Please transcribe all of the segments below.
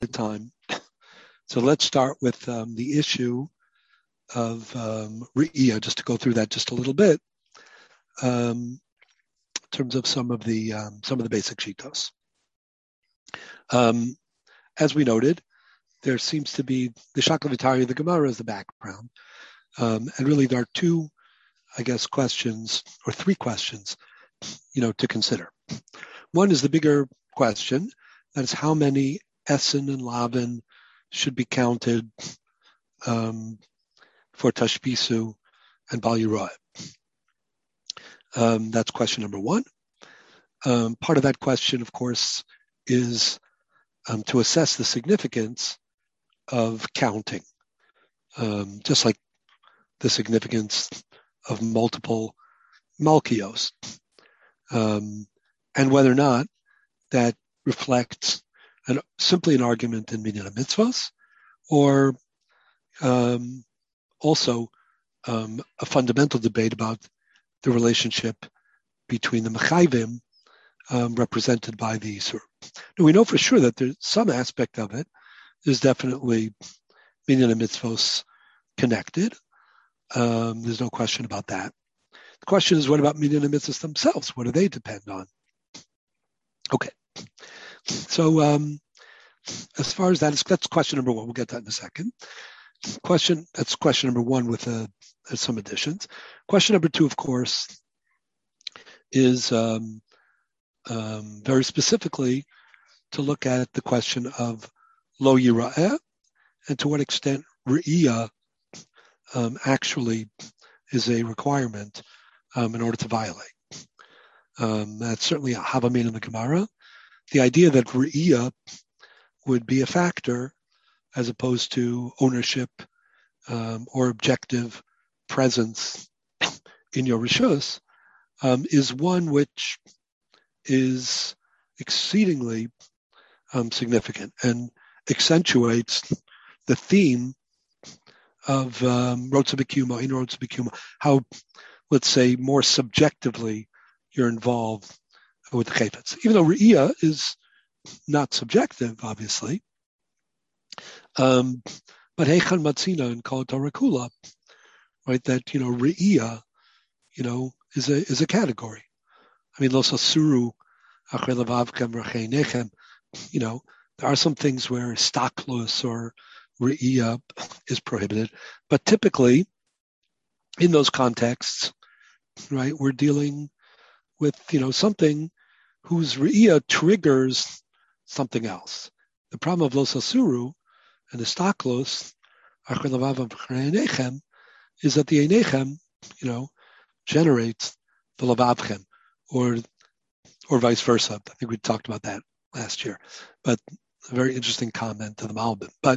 the time. So let's start with the issue of Re'iyah, just to go through that just a little bit, in terms of some of the basic shitos. As we noted, there seems to be the Shakla V'Tarya, the Gemara as the background, and really there are two, I guess, questions or three questions, to consider. One is the bigger question, that is how many Essen and Lavan should be counted for Tashbisu and Bal Yeroeh. That's question number one. Part of that question, of course, is to assess the significance of counting, just like the significance of multiple Malkios, and whether or not that reflects simply an argument in Minyan HaMitzvos, or also a fundamental debate about the relationship between the Mechayvim represented by the Yisur. Now, we know for sure that there's some aspect of it is definitely Minyan HaMitzvos connected. There's no question about that. The question is, what about Minyan HaMitzvos themselves? What do they depend on? Okay. So as far as that's question number one. We'll get that in a second. That's question number one with some additions. Question number two, of course, is very specifically to look at the question of Lo Yira'eh and to what extent Re'iyah actually is a requirement in order to violate. That's certainly a Havamin in the Gemara. The idea that Re'iyah would be a factor as opposed to ownership or objective presence in your Rishus is one which is exceedingly significant and accentuates the theme of Rotza B'Kiyuma, in Rotza B'Kiyuma, how, let's say, more subjectively you're involved with the Chayfetz. Even though Re'iyah is not subjective, obviously, but Heichan Matzina and Kol Torah Kula, right? That Re'iyah, is a category. I mean, Los Asuru, Achrei Levavchem, Rachei Nechem. There are some things where Staklus or Re'iyah is prohibited, but typically in those contexts, right, we're dealing with something whose Re'iyah triggers something else. The problem of Los Asuru and the Staklos, Achrei Levavchem, Rachei Nechem, is that the Einechem, generates the Levavchem, or vice versa. I think we talked about that last year, but a very interesting comment to the Malbim. But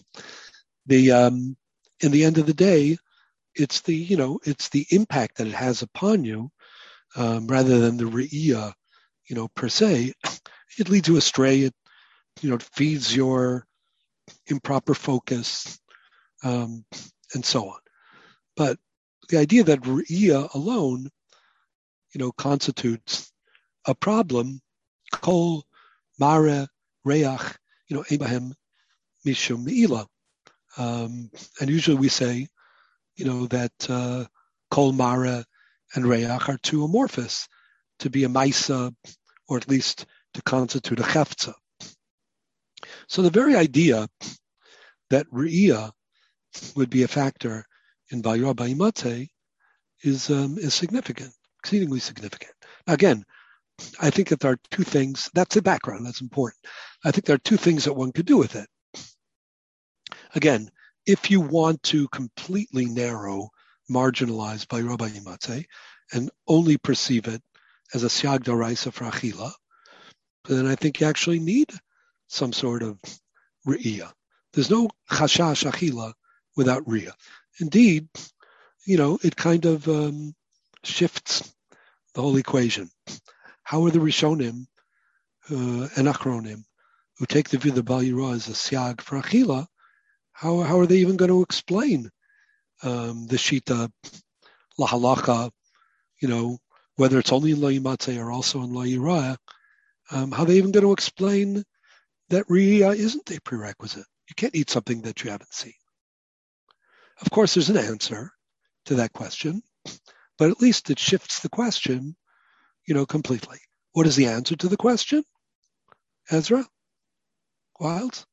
in the end of the day, it's the impact that it has upon you, rather than the Re'iyah, per se. It leads you astray. It, feeds your improper focus, and so on. But the idea that Re'iyah alone, constitutes a problem, kol mare reach, ebahem mishum meila. And usually we say, that kol mare and reach are too amorphous to be a maisa, or at least to constitute a chefza. So the very idea that Re'iyah would be a factor in Bal Yeroeh Bal Yimatzeh is significant, exceedingly significant. Again, I think that there are two things. That's the background. That's important. I think there are two things that one could do with it. Again, if you want to completely narrow, marginalize Bal Yeroeh Bal Yimatzeh and only perceive it as a siag d'oraisa for achila, then I think you actually need some sort of Re'iyah. There's no chashash achila without Re'iyah. Indeed, it kind of shifts the whole equation. How are the Rishonim and Achronim, who take the view that Bal Yeroeh is a siag for achila, how are they even going to explain the shita lahalacha, whether it's only in Lo Yimatzeh or also in Lo Yeroeh? How are they even going to explain that Riyah isn't a prerequisite. You can't eat something that you haven't seen. Of course, there's an answer to that question, but at least it shifts the question, completely. What is the answer to the question, Ezra? Wilds?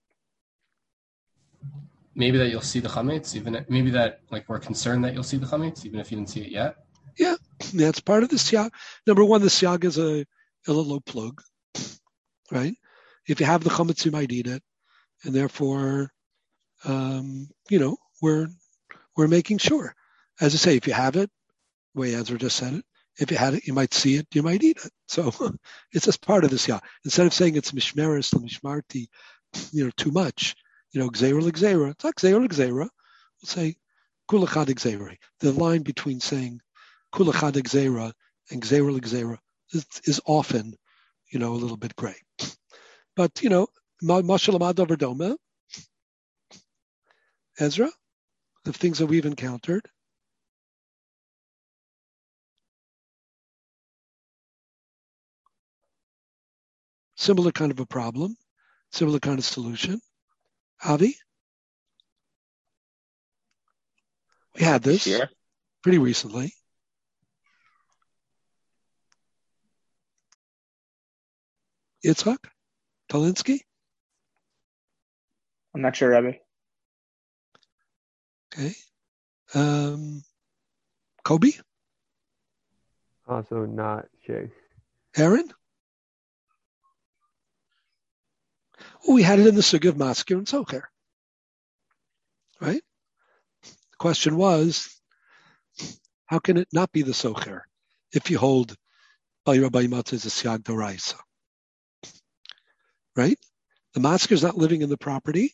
Maybe that you'll see the chametz, maybe that we're concerned that you'll see the chametz, even if you didn't see it yet. Yeah, that's part of the siyag. Number one, the siyag is a low plug, right? If you have the chametz, you might eat it, and therefore, we're making sure. As I say, if you have it, the way Ezra just said it, if you had it, you might see it, you might eat it. So it's just part of the siyag. Instead of saying it's mishmeres, mishmarti, too much, gzeira l'gzeira. It's not gzeira l'gzeira. We'll say kulachad gzeira. The line between saying kulachad gzeira and gzeira l'gzeira is often, a little bit gray. But, mashal amad over doma, Ezra, the things that we've encountered. Similar kind of a problem, similar kind of solution. Avi? We had this pretty recently. Yitzhak? Talinsky? I'm not sure, Rabbi. Okay. Kobe? Also not sure. Aaron? Well, we had it in the Sugya of Maskir and Socher. Right? The question was, how can it not be the Socher if you hold Bayra Bayimatza as a Siyag Doraisa? Right? The Maskir is not living in the property.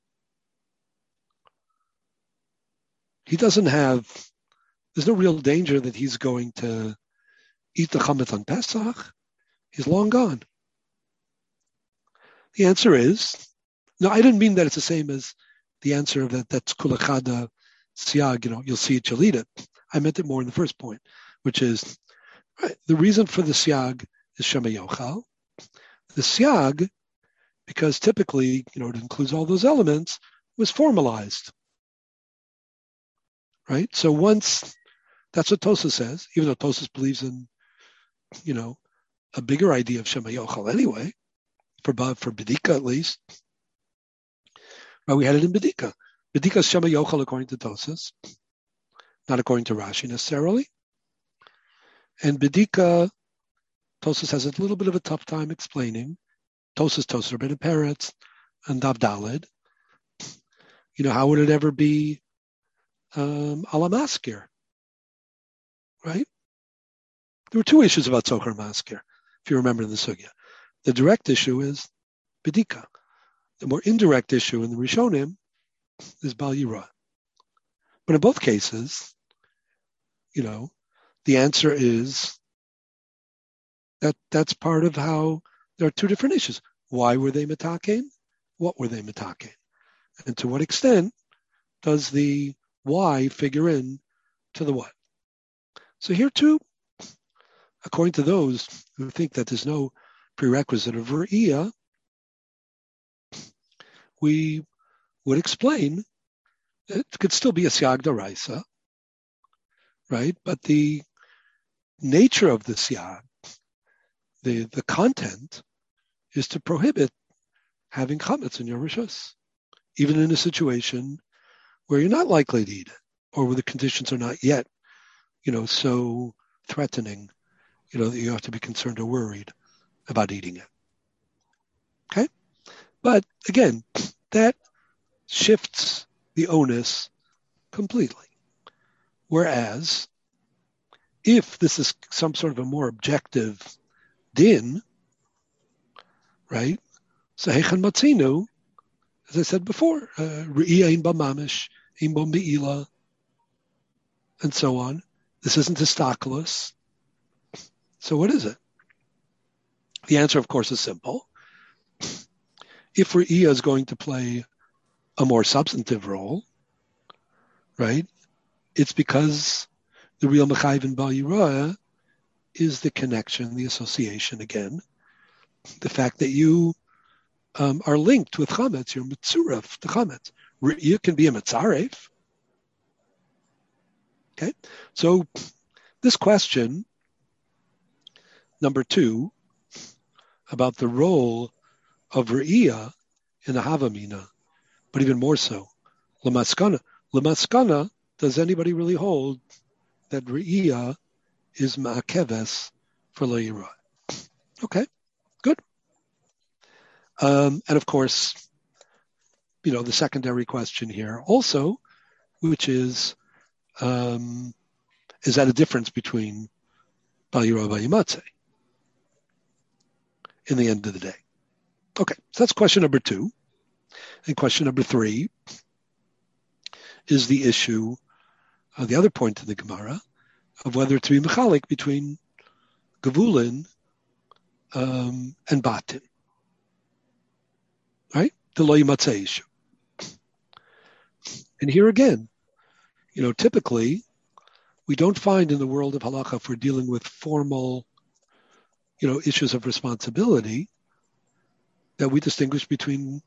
He doesn't have, there's no real danger that he's going to eat the chametz on Pesach. He's long gone. The answer is, no, I didn't mean that it's the same as the answer of that's kulachada siyag, you'll see it, you'll eat it. I meant it more in the first point, which is, right, the reason for the siyag is shema yochal. The siyag, because typically, it includes all those elements, was formalized. Right? So once, that's what Tosas says, even though Tosas believes in, a bigger idea of Shema Yochal anyway, for Bedika at least. But we had it in Bedika. Bedika is Shema Yochal according to Tosas, not according to Rashi necessarily. And Bedika, Tosas has a little bit of a tough time explaining. Tosas Rabbeinu Peretz, and Davdalid. How would it ever be ala maskir, right? There were two issues about Socher Maskir, if you remember in the Sugya. The direct issue is Bedika. The more indirect issue in the Rishonim is Bal Yirah. But in both cases, the answer is that's part of how there are two different issues. Why were they mitakein? What were they mitakein? And to what extent does the why figure in to the what? So here too, according to those who think that there's no prerequisite of Re'iyah, we would explain that it could still be a Siyag D'Oraisa, right? But the nature of the Siyag, the content, is to prohibit having chametz in your rishus, even in a situation where you're not likely to eat it, or where the conditions are not yet, so threatening, that you have to be concerned or worried about eating it. Okay? But again, that shifts the onus completely. Whereas, if this is some sort of a more objective din, right? So Heichan Matzinu, as I said before, Re'iyah ein ba mamish, ein bo me'ila, and so on. This isn't histakelus. So what is it? The answer, of course, is simple. If Re'iyah is going to play a more substantive role, right, it's because the real Mechayiv in Bal Yirah is the connection, the association again. The fact that you are linked with chametz. You're mitzuref to chametz. Re'iyah can be a mitzaref. Okay, so this question, number 2, about the role of re'iyah in the havamina, but even more so, lamaskana. Lamaskana, does anybody really hold that re'iyah is ma'akeves for lo yirah? Okay, good. And of course, the secondary question here also, which is that a difference between Bal Yirah and Bal Yimatzeh in the end of the day? Okay, so that's question number 2. And question number 3 is the issue, the other point in the Gemara, of whether to be mechalik between Gevulin and Batim. Right? The Lo Yimatzeh issue. And here again, typically, we don't find in the world of halacha, if we're dealing with formal, issues of responsibility, that we distinguish between,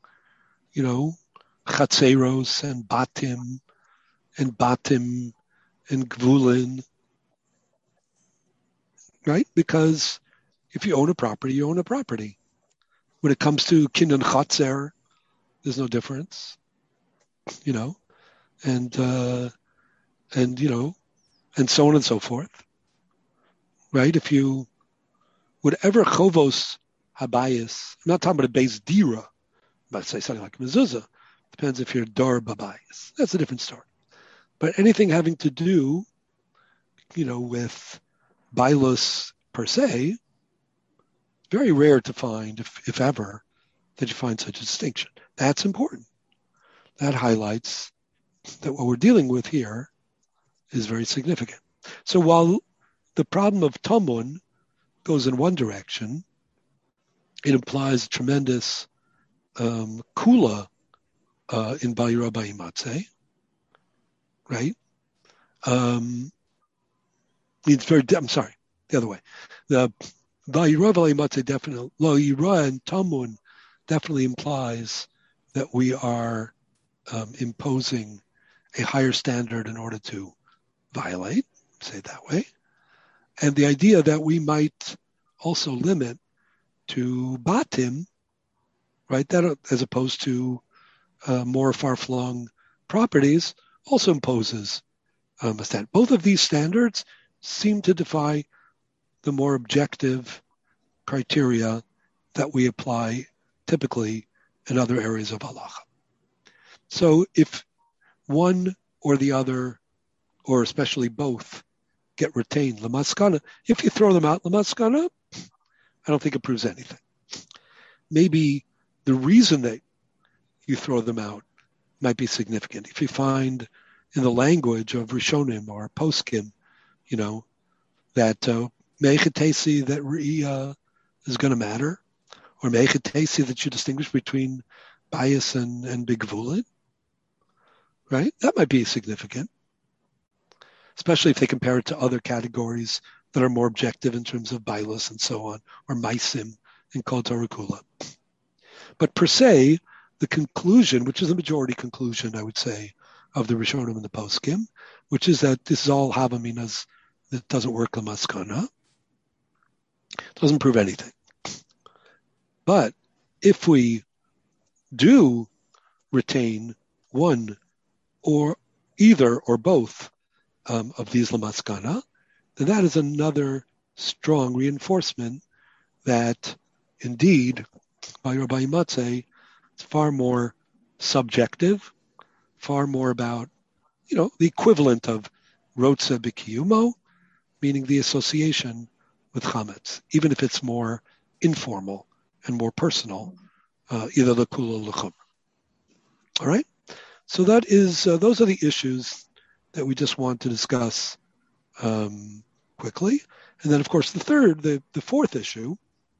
chatzeros and batim and gvulin, right? Because if you own a property, you own a property. When it comes to kinyan chatzer, there's no difference, and so on and so forth, right? If you, whatever chovos habayis, I'm not talking about a base dira, I'm about to say something like mezuzah, depends if you're dar babayis. That's a different story. But anything having to do, with bailus per se, very rare to find, if ever, that you find such a distinction. That's important. That highlights that what we're dealing with here is very significant. So while the problem of Tamun goes in one direction, it implies tremendous kula in Bal Yirah Bal Yimatzeh, right? It's very. I'm sorry, the other way. The Bal Yirah Bal Yimatzeh definitely, Lo Yirah and Tamun definitely implies that we are imposing a higher standard in order to violate, say it that way. And the idea that we might also limit to batim, right, that as opposed to more far-flung properties, also imposes a standard. Both of these standards seem to defy the more objective criteria that we apply typically in other areas of halacha. So if one or the other, or especially both, get retained, lamaskana, if you throw them out, lamaskana, I don't think it proves anything. Maybe the reason that you throw them out might be significant. If you find in the language of Rishonim or Poskim, that meichetesi, that re'iyah is going to matter, or meichetesi, that you distinguish between bias and bigvulin, right? That might be significant, especially if they compare it to other categories that are more objective in terms of bailus and so on, or maisim and kol Torah kula. But per se, the conclusion, which is a majority conclusion, I would say, of the Rishonim and the Poskim, which is that this is all havaminas that doesn't work lamaskana, doesn't prove anything. But if we do retain one or either or both of these lamaskana, then that is another strong reinforcement that indeed, by Bal Yirah Bal Yimatzeh, it's far more subjective, far more about, the equivalent of rotze b'kiyumo, meaning the association with chametz, even if it's more informal and more personal, either the kula or the chumrah. All right? So that is, those are the issues that we just want to discuss quickly. And then, of course, the fourth issue,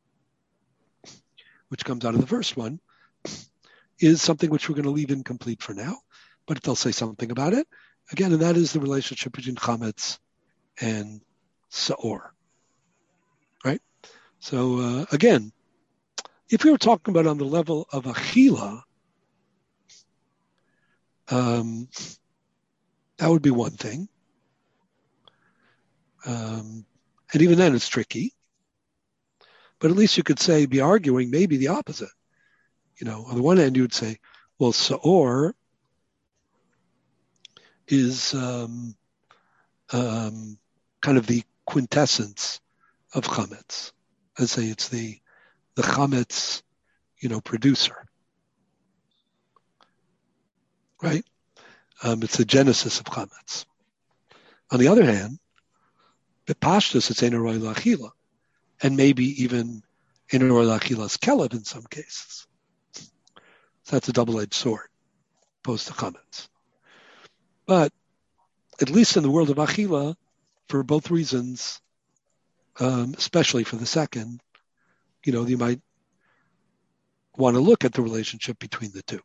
which comes out of the first one, is something which we're going to leave incomplete for now, but they'll say something about it. Again, and that is the relationship between chametz and saor, right? So again, if we were talking about on the level of achila, that would be one thing. And even then it's tricky. But at least you could be arguing maybe the opposite. On the one hand, you would say, well, Sa'or is kind of the quintessence of chametz. Let's say it's the chametz, producer, right? It's the genesis of chametz. On the other hand, b'pashtus it's ein roy la'achila, and maybe even ein roy la'achilas kelev in some cases. So that's a double-edged sword, opposed to chametz. But at least in the world of achila, for both reasons, especially for the second, you might want to look at the relationship between the two.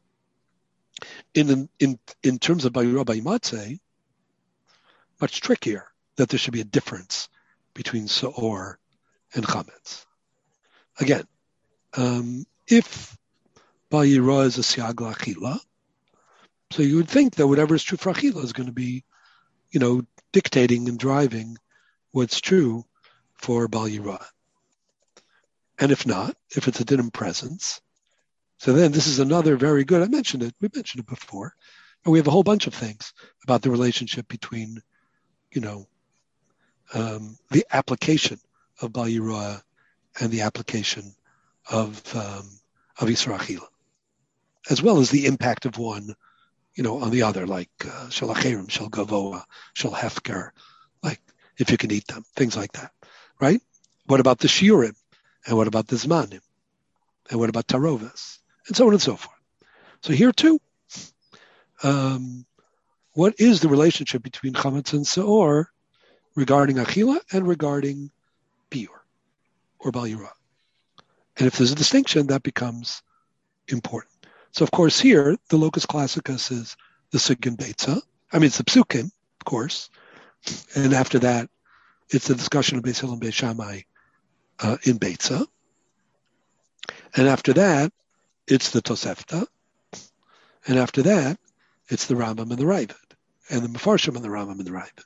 In terms of Bayura Bayimatze, much trickier that there should be a difference between Sa'or and Chametz. Again, if Bayira is a Siag L'Achila, so you would think that whatever is true for Achila is going to be, dictating and driving what's true for Bayira. And if not, if it's a din in presence, so then this is another very good, we mentioned it before, and we have a whole bunch of things about the relationship between, the application of Bayira and the application of Isra Achila, as well as the impact of one, on the other, like Shel Acherim, Shel Gavoa, Shel Hefker, like if you can eat them, things like that, right? What about the Shiurim? And what about the Zmanim? And what about Tarovis? And so on and so forth. So here too, what is the relationship between Chametz and Seor regarding Achila and regarding Biur or Bayira? And if there's a distinction, that becomes important. So of course here, the locus classicus is the Sugin Beitza. It's the Psukim, of course. And after that, it's the discussion of Beis Hillel and Beis Shammai in Beitza. And after that, it's the Tosefta. And after that, it's the Rambam and the Ravid. And the Mefarshim and the Rambam and the Ravid.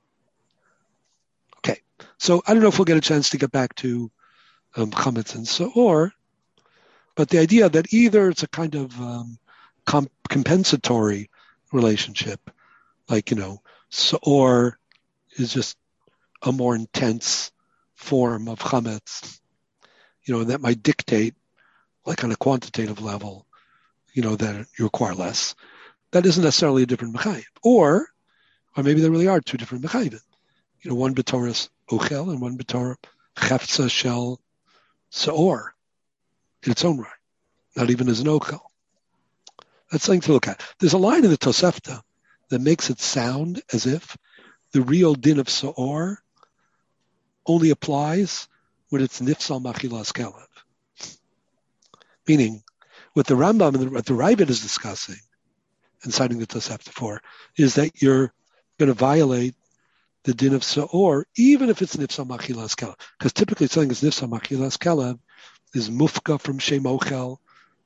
Okay. So I don't know if we'll get a chance to get back to Chametz and Seor, but the idea that either it's a kind of compensatory relationship, like, Seor is just a more intense form of chametz, and that might dictate, like on a quantitative level, that you require less. That isn't necessarily a different mechayiv. Or maybe there really are two different mechayivim. One b'toras ochel and one b'torah chefza shel seor in its own right, not even as an ochel. That's something to look at. There's a line in the Tosefta that makes it sound as if the real din of seor only applies when it's nifsal machilas kelev. Meaning, what the Rambam and what the Ravid is discussing and citing the Tosefta for is that you're going to violate the din of seor even if it's nifsal machilas kelev. Because typically something is nifsal machilas kelev is mufka from shem ochel.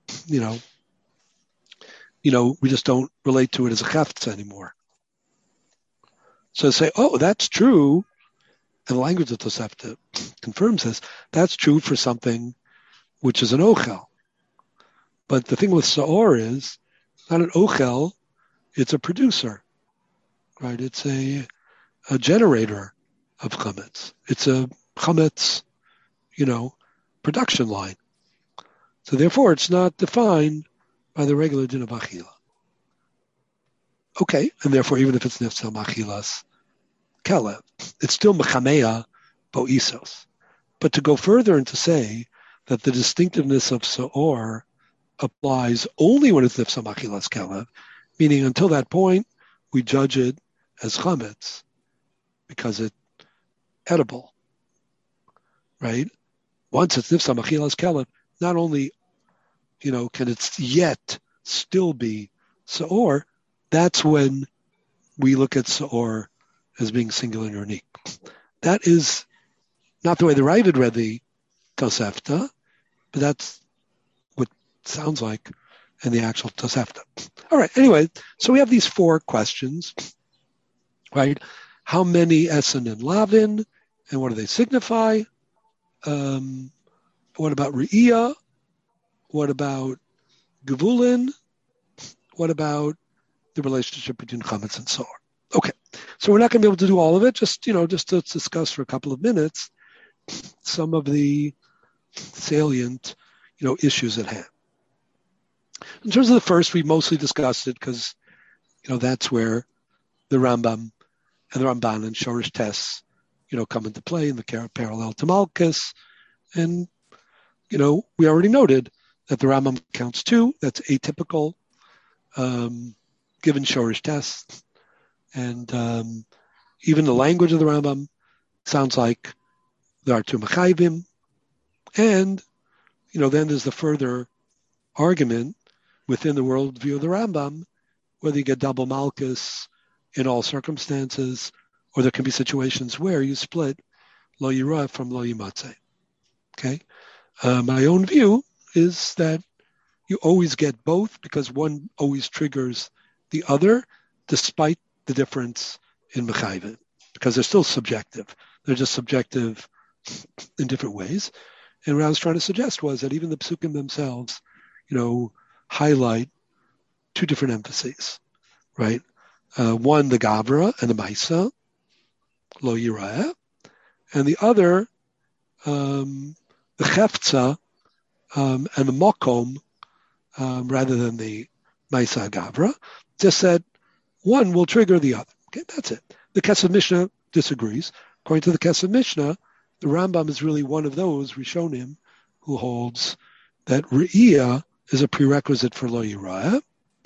We just don't relate to it as a chefetz anymore. So say, that's true. And the language of Tosefta confirms this. That's true for something which is an ochel. But the thing with Seor is not an ochel, it's a producer, right? It's a generator of chametz. It's a chametz, production line. So therefore, it's not defined by the regular din of achila. Okay, and therefore, even if it's nifsal machilas kelev, it's still mechamea boisos. But to go further and to say that the distinctiveness of seor applies only when it's nifsal machilas kelev, meaning until that point, we judge it as chametz because it's edible, right? Once it's nifsal machilas kelev, not only, can it yet still be seor, that's when we look at seor as being singular and unique. That is not the way the Ravid read the Tosefta, but that's what it sounds like in the actual Tosefta. All right, anyway, so we have these 4 questions, right? How many Essen and Lavin, and what do they signify? What about Re'iyah? What about Gevulin? What about the relationship between Chametz and Soar? Okay, so we're not going to be able to do all of it. Just to discuss for a couple of minutes some of the salient, issues at hand. In terms of the first, we mostly discussed it because, that's where the Rambam and the Ramban and Shorish Tess, come into play in the parallel to Malkus. And, we already noted that the Rambam counts 2. That's atypical, given Shorish Tess. And even the language of the Rambam sounds like there are 2 Mechayvim. And, then there's the further argument within the worldview of the Rambam, whether you get double Malkus in all circumstances, or there can be situations where you split Lo Yirah from Lo Yimatzeh. Okay? My own view is that you always get both because one always triggers the other, despite the difference in Mechayvim, because they're still subjective. They're just subjective in different ways. And what I was trying to suggest was that even the Psukim themselves, highlight 2 different emphases, right? One, the Gavra and the Maisa, Lo Yirah, and the other, the Cheftza and the Mokom, rather than the Maisa Gavra, just that one will trigger the other. Okay, that's it. The Kesef Mishnah disagrees. According to the Kesef Mishnah, the Rambam is really one of those Rishonim who holds that Re'iyah is a prerequisite for Lo Yirah,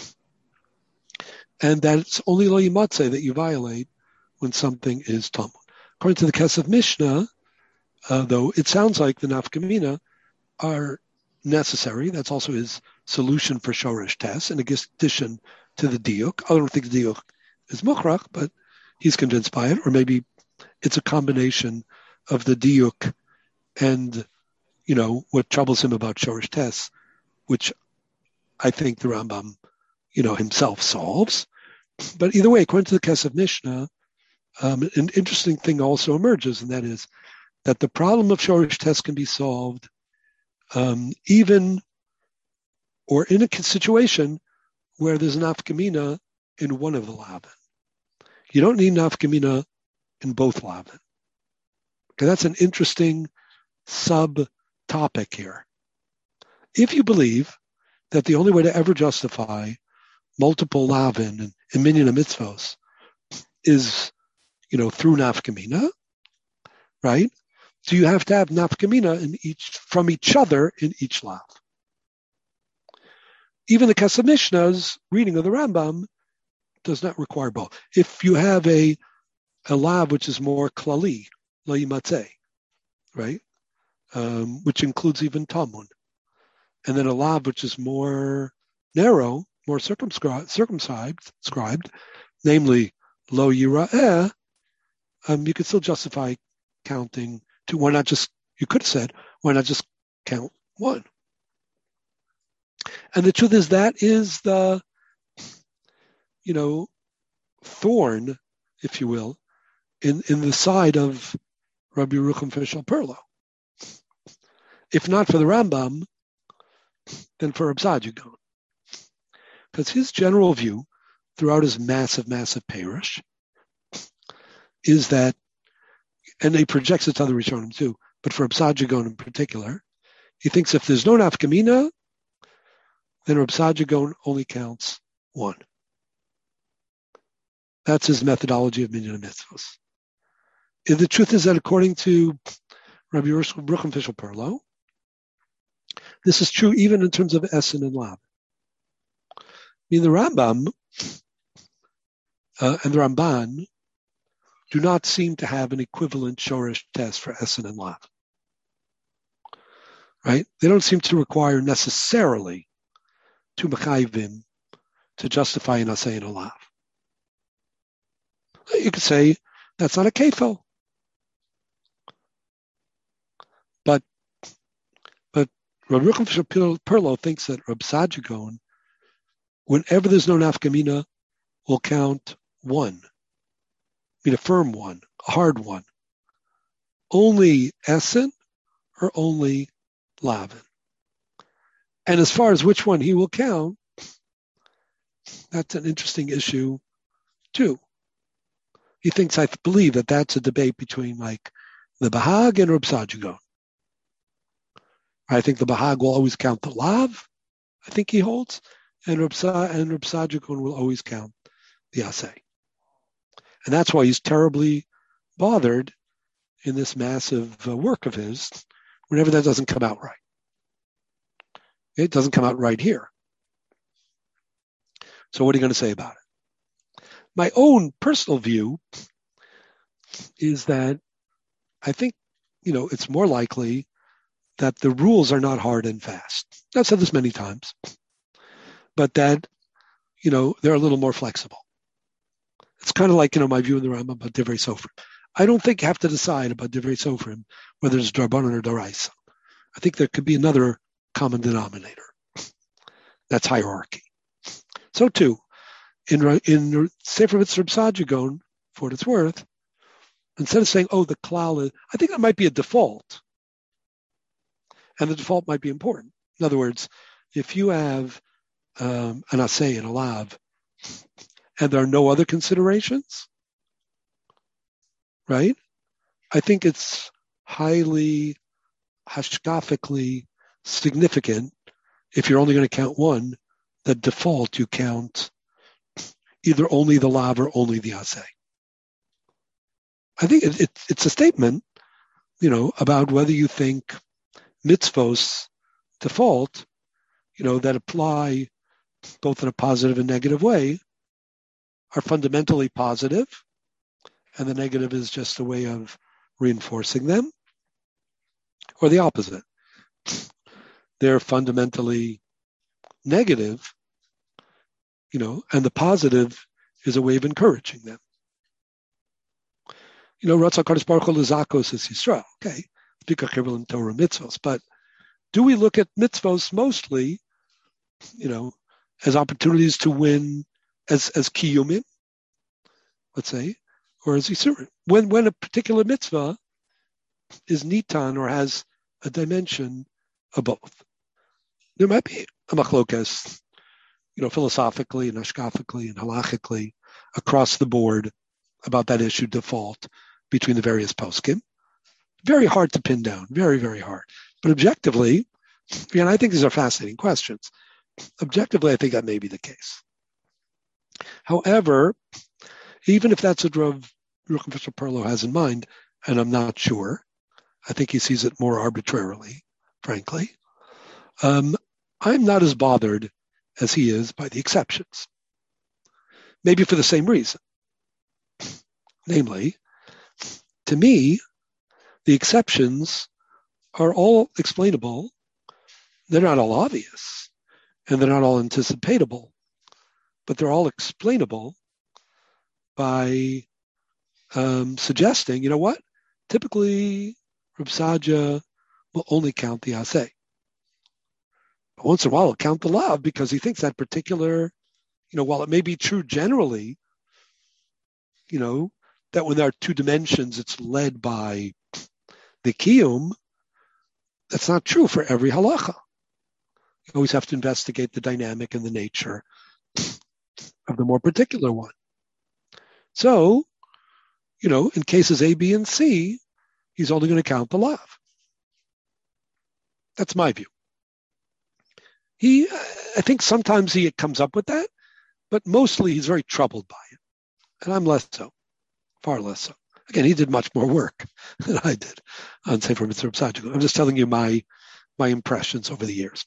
and that it's only Lo Yimatzeh that you violate when something is Talmud. According to the Kesef Mishnah, though, it sounds like the Nafkamina are necessary. That's also his solution for Shorish Tess, in addition to the Diuk. I don't think the Diuk is Mukhrach, but he's convinced by it, or maybe it's a combination of the Diuk and, what troubles him about Shorish Tess, which I think the Rambam, himself solves. But either way, according to the Kesef Mishnah, an interesting thing also emerges, and that is that the problem of Shorish Tess can be solved even or in a situation where there's an nafkamina in one of the lavin. You don't need nafkamina in both lavin. Okay, that's an interesting sub-topic here. If you believe that the only way to ever justify multiple lavin and minyan mitzvos is, through nafkamina, right? So you have to have nafkamina from each other in each lav. Even the Kesef Mishnah's reading of the Rambam does not require both. If you have a lav which is more klali, lo yimatzeh, right, which includes even Talmud, and then a lav which is more narrow, more circumscribed, namely lo yira'eh, you could still justify counting two. Why not just, you could have said, why not just count one? And the truth is that is the, thorn, if you will, in the side of Rabbi Yerucham Fishel Perlo. If not for the Rambam, then for Reb Saadia Gaon. Because his general view throughout his massive parish is that, and he projects it to other Rishonim too, but for Reb Saadia Gaon in particular, he thinks if there's no nafkamina, then Reb Saadia Gaon only counts one. That's his methodology of minyan mitzvos. And the truth is that according to Rabbi Yerucham Fishel Perlo, this is true even in terms of Essen and Lav. I mean, the Rambam and the Ramban do not seem to have an equivalent Shorish test for Essen and Lav. Right? They don't seem to require necessarily two Mechayvim to justify an Asay and a Lav. You could say that's not a kefil. But Rabbi Yochanan Perlo thinks that Reb Saadia Gaon, whenever there's no nafkamina, will count one. I mean a firm one, a hard one. Only Essen or only Lavin. And as far as which one he will count, that's an interesting issue too. He thinks, I believe, that that's a debate between like the Bahag and Reb Saadia Gaon. I think the Bahag will always count the Lav, I think he holds, and Reb Saadia Gaon will always count the Aseh. And that's why he's terribly bothered in this massive work of his whenever that doesn't come out right. It doesn't come out right here. So what are you going to say about it? My own personal view is that I think, it's more likely that the rules are not hard and fast. I've said this many times, but that, they're a little more flexible. It's kind of like, my view in the Rambam about Divrei Sofrim. I don't think you have to decide about Divrei Sofrim, whether it's Darbanan or Daraisa. I think there could be another common denominator. That's hierarchy. So too, in Sefer Mitzvah Saadia Gaon, for what it's worth, instead of saying, the klal is, I think that might be a default. And the default might be important. In other words, if you have an asay and a lav, and there are no other considerations, right? I think it's highly hashkafically significant if you're only going to count one, the default you count either only the lav or only the asay. I think it's a statement, about whether you think mitzvos default, that apply both in a positive and negative way, are fundamentally positive, and the negative is just a way of reinforcing them, or the opposite. They're fundamentally negative, and the positive is a way of encouraging them. Ratzah Kadosh Baruch Hu L'Zakos is Yisrael. Okay, Pikach Hevel and Torah mitzvos, but do we look at mitzvos mostly, as opportunities to win, as kiyumim, let's say, or as yisurim? When a particular mitzvah is nitan or has a dimension of both, there might be a machlokas, philosophically and hashkafically and halachically across the board about that issue default between the various poskim. Very hard to pin down, very, very hard. But objectively, and I think these are fascinating questions. Objectively, I think that may be the case. However, even if that's what Rav Yochanan Perlo has in mind, and I'm not sure, I think he sees it more arbitrarily, frankly, I'm not as bothered as he is by the exceptions. Maybe for the same reason. Namely, to me, the exceptions are all explainable. They're not all obvious, and they're not all anticipatable, but they're all explainable by suggesting, typically Reb Saadia will only count the aseh. But once in a while, he'll count the lav because he thinks that particular, while it may be true generally, that when there are two dimensions, it's led by the kiyum. That's not true for every halacha. You always have to investigate the dynamic and the nature of the more particular one. So, in cases A, B, and C, he's only going to count the lav. That's my view. I think sometimes he comes up with that, but mostly he's very troubled by it. And I'm less so, far less so. Again, he did much more work than I did on Sefer Mitzvah Saadia Gaon. I'm just telling you my impressions over the years.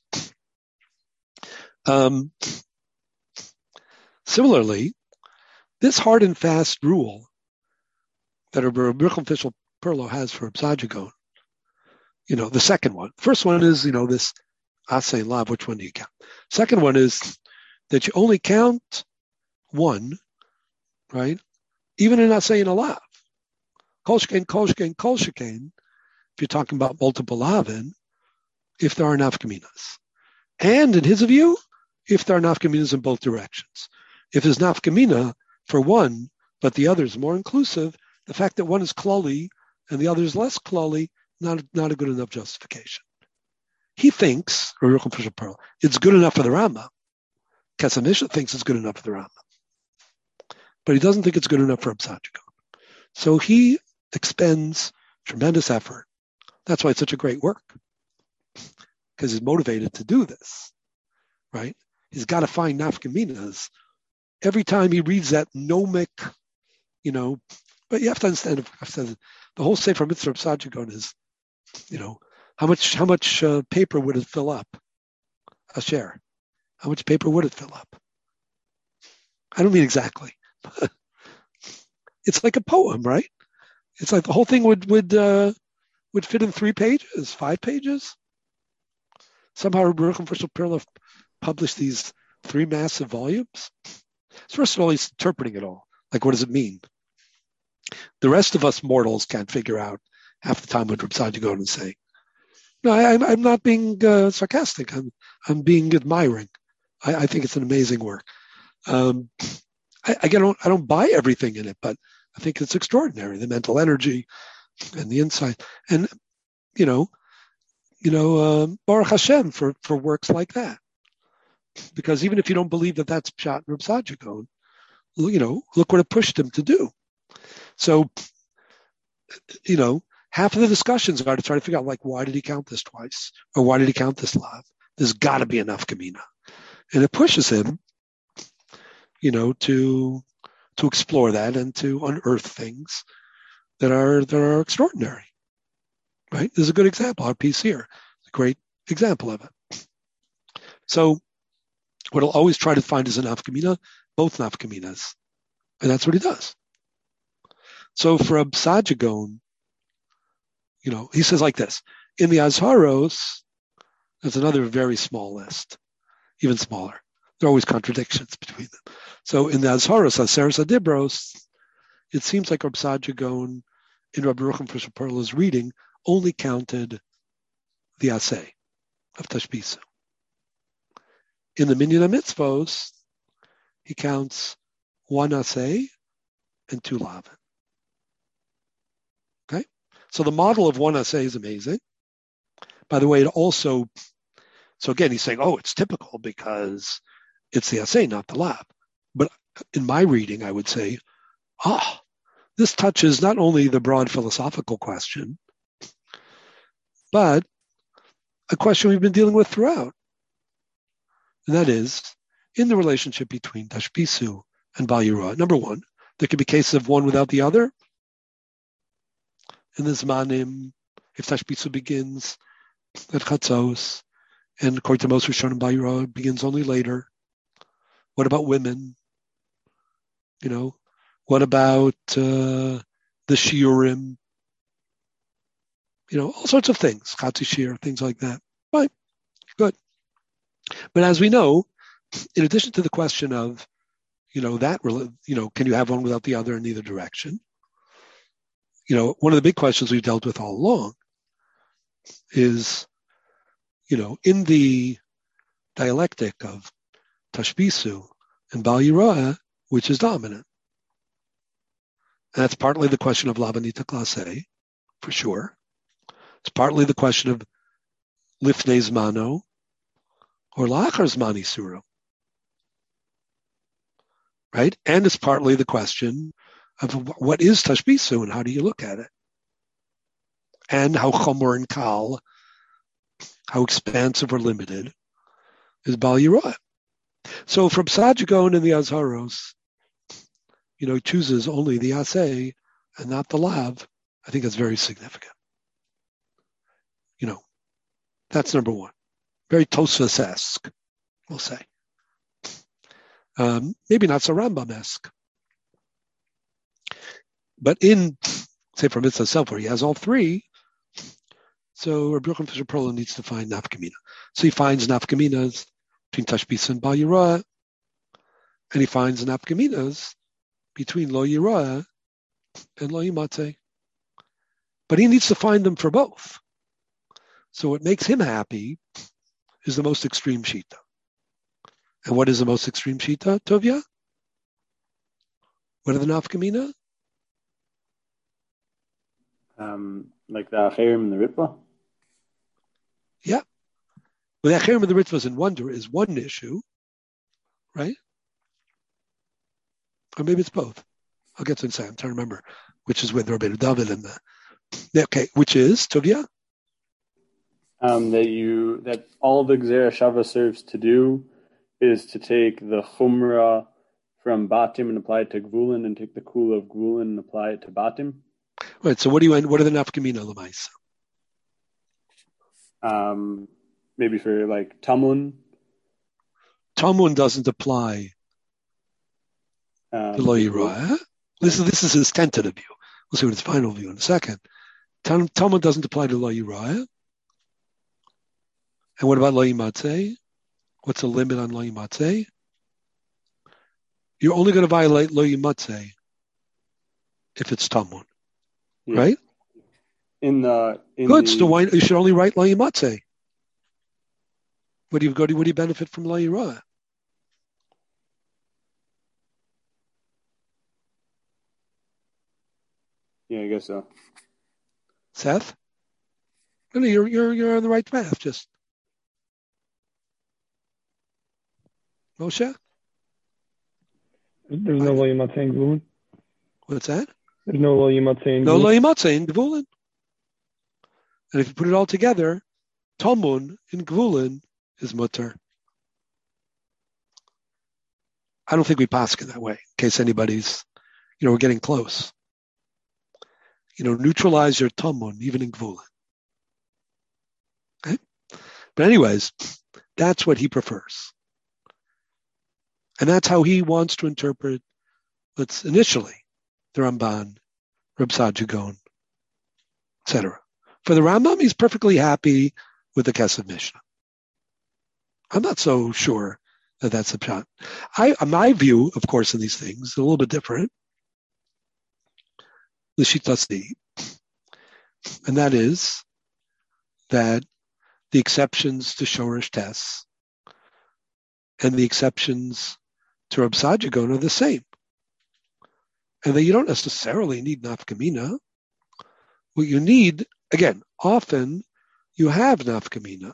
Similarly, this hard and fast rule that Rabbi Yochanan Perlo has for Saadia Gaon, the second one. First one is, this asay lav, which one do you count? Second one is that you only count one, right? Even in asay and a lav. Kol shekain, if you're talking about multiple lavin, if there are nafkaminas. And in his view, if there are nafkaminas in both directions. If there's nafkamina for one, but the other is more inclusive, the fact that one is klali and the other is less klali, not a good enough justification. He thinks, it's good enough for the Rambam. Kesef Mishnah thinks it's good enough for the Rambam. But he doesn't think it's good enough for Reb Saadia Gaon. So he expends tremendous effort. That's why it's such a great work. Because he's motivated to do this, right? He's got to find nafkaminas. Every time he reads that nomic, but you have to understand, the whole Sefer Mitzvah of Saadia Gaon is, how much paper would it fill up? A share. How much paper would it fill up? I don't mean exactly. It's like a poem, right? It's like the whole thing would fit in 3 pages, 5 pages. Somehow Baruch First Perla published these 3 massive volumes. So first of all, he's interpreting it all. Like, what does it mean? The rest of us mortals can't figure out half the time what Reb Saadia Gaon is saying. No, I'm not being sarcastic. I'm being admiring. I think it's an amazing work. I don't buy everything in it, but I think it's extraordinary. The mental energy and the insight, and Baruch Hashem for works like that. Because even if you don't believe that that's Pshat and Reb Saadia Gaon, look what it pushed him to do. So, half of the discussions are to try to figure out, like, why did he count this twice? Or why did he count this lav? There's got to be enough kamina. And it pushes him, to explore that and to unearth things that are extraordinary. Right? There's a good example. Our piece here, a great example of it. So what he'll always try to find is a nafkamina, both nafkaminas. And that's what he does. So for Reb Saadia Gaon, he says like this. In the Azharos, there's another very small list, even smaller. There are always contradictions between them. So in the Azharos, Aseres Adibros, it seems like Reb Saadia Gaon in Rabbi Yerucham Fisher Perla's reading only counted the Aseh of Tashbisu. In the Minyan HaMitzvos, he counts 1 Aseh and 2 Lavin. Okay? So the model of 1 Aseh is amazing. By the way, it also, so again, he's saying, it's typical because it's the Aseh, not the Lav. But in my reading, I would say, this touches not only the broad philosophical question, but a question we've been dealing with throughout. And that is, in the relationship between Tashbisu and Bal Yirah, number one, there could be cases of one without the other. In the Zmanim, if Tashbisu begins at Chatzos, and according to most Rishonim, Bal Yirah begins only later. What about women? What about the Shiurim? All sorts of things, Chatzi Shir, things like that. Fine, good. But as we know, in addition to the question of, can you have one without the other in either direction? One of the big questions we've dealt with all along is, in the dialectic of Tashbisu and Bal Yirah, which is dominant? And that's partly the question of Labanita Klasei, for sure. It's partly the question of Lifnei Zmano or Lachar Zmani Suro. Right? And it's partly the question of what is Tashbisu and how do you look at it? And how Chomor and Kal, how expansive or limited is Bal Yirah. So from Saadia Gaon in the Azharos, he chooses only the Aseh and not the Lav. I think that's very significant. That's number one. Very Tosfos-esque, we'll say. Maybe not so Rambam-esque. But in Sefer Mitzvah itself, where he has all 3, so Rabbi Yerucham Fisher Perla needs to find nafkamina. So he finds nafkaminas between Tashbis and Bal Yirah, and he finds nafkaminas between Lo Yirah and Lo Yimateh. But he needs to find them for both. So what makes him happy is the most extreme shita. And what is the most extreme shita, Tovia? What are the nafkamina? Like the Acherim and the Ritva? Yeah. Well, the Acherim and the Ritva is one issue, right? Or maybe it's both. I'll get to it in a second. I'm trying to remember which is with Rabbeinu David and okay, which is, Tovia? That all the Gzera Shava serves to do is to take the Chumrah from Batim and apply it to Gvulin, and take the Kula of Gvulin and apply it to Batim. Right. So what are the nafkamina l'maisa? Maybe for like Tamun. Tamun doesn't apply to Lo Yirah. This is his tentative view. We'll see what his final view in a second. Tamun doesn't apply to Lo Yirah. And what about Lo Yimatzeh? What's the limit on Lo Yimatzeh? You're only going to violate Lo Yimatzeh if it's Tamun, right? Good. So why you should only write Lo Yimatzeh? What do you benefit from Lo Yirah? Yeah, I guess so. Seth? No, you're on the right path. Just Moshe? There's no Lo Yimatzeh in Gvulin. What's that? There's no Lo Yimatzeh in Gvulin. No Lo Yimatzeh in Gvulin. And if you put it all together, Tamun in Gvulin is mutter. I don't think we pass it that way, in case anybody's, we're getting close. Neutralize your Tamun, even in Gvulin. Okay? But anyways, that's what he prefers. And that's how he wants to interpret what's initially the Ramban, Reb Saadia Gaon, etc. For the Rambam, he's perfectly happy with the Kesef Mishnah. I'm not so sure that that's a pshat. My view, of course, in these things is a little bit different. L'shitasi, and that is that the exceptions to Shorish tests and the exceptions to Reb Saadia Gaon are the same. And that you don't necessarily need nafkamina. What you need, again, often you have nafkamina,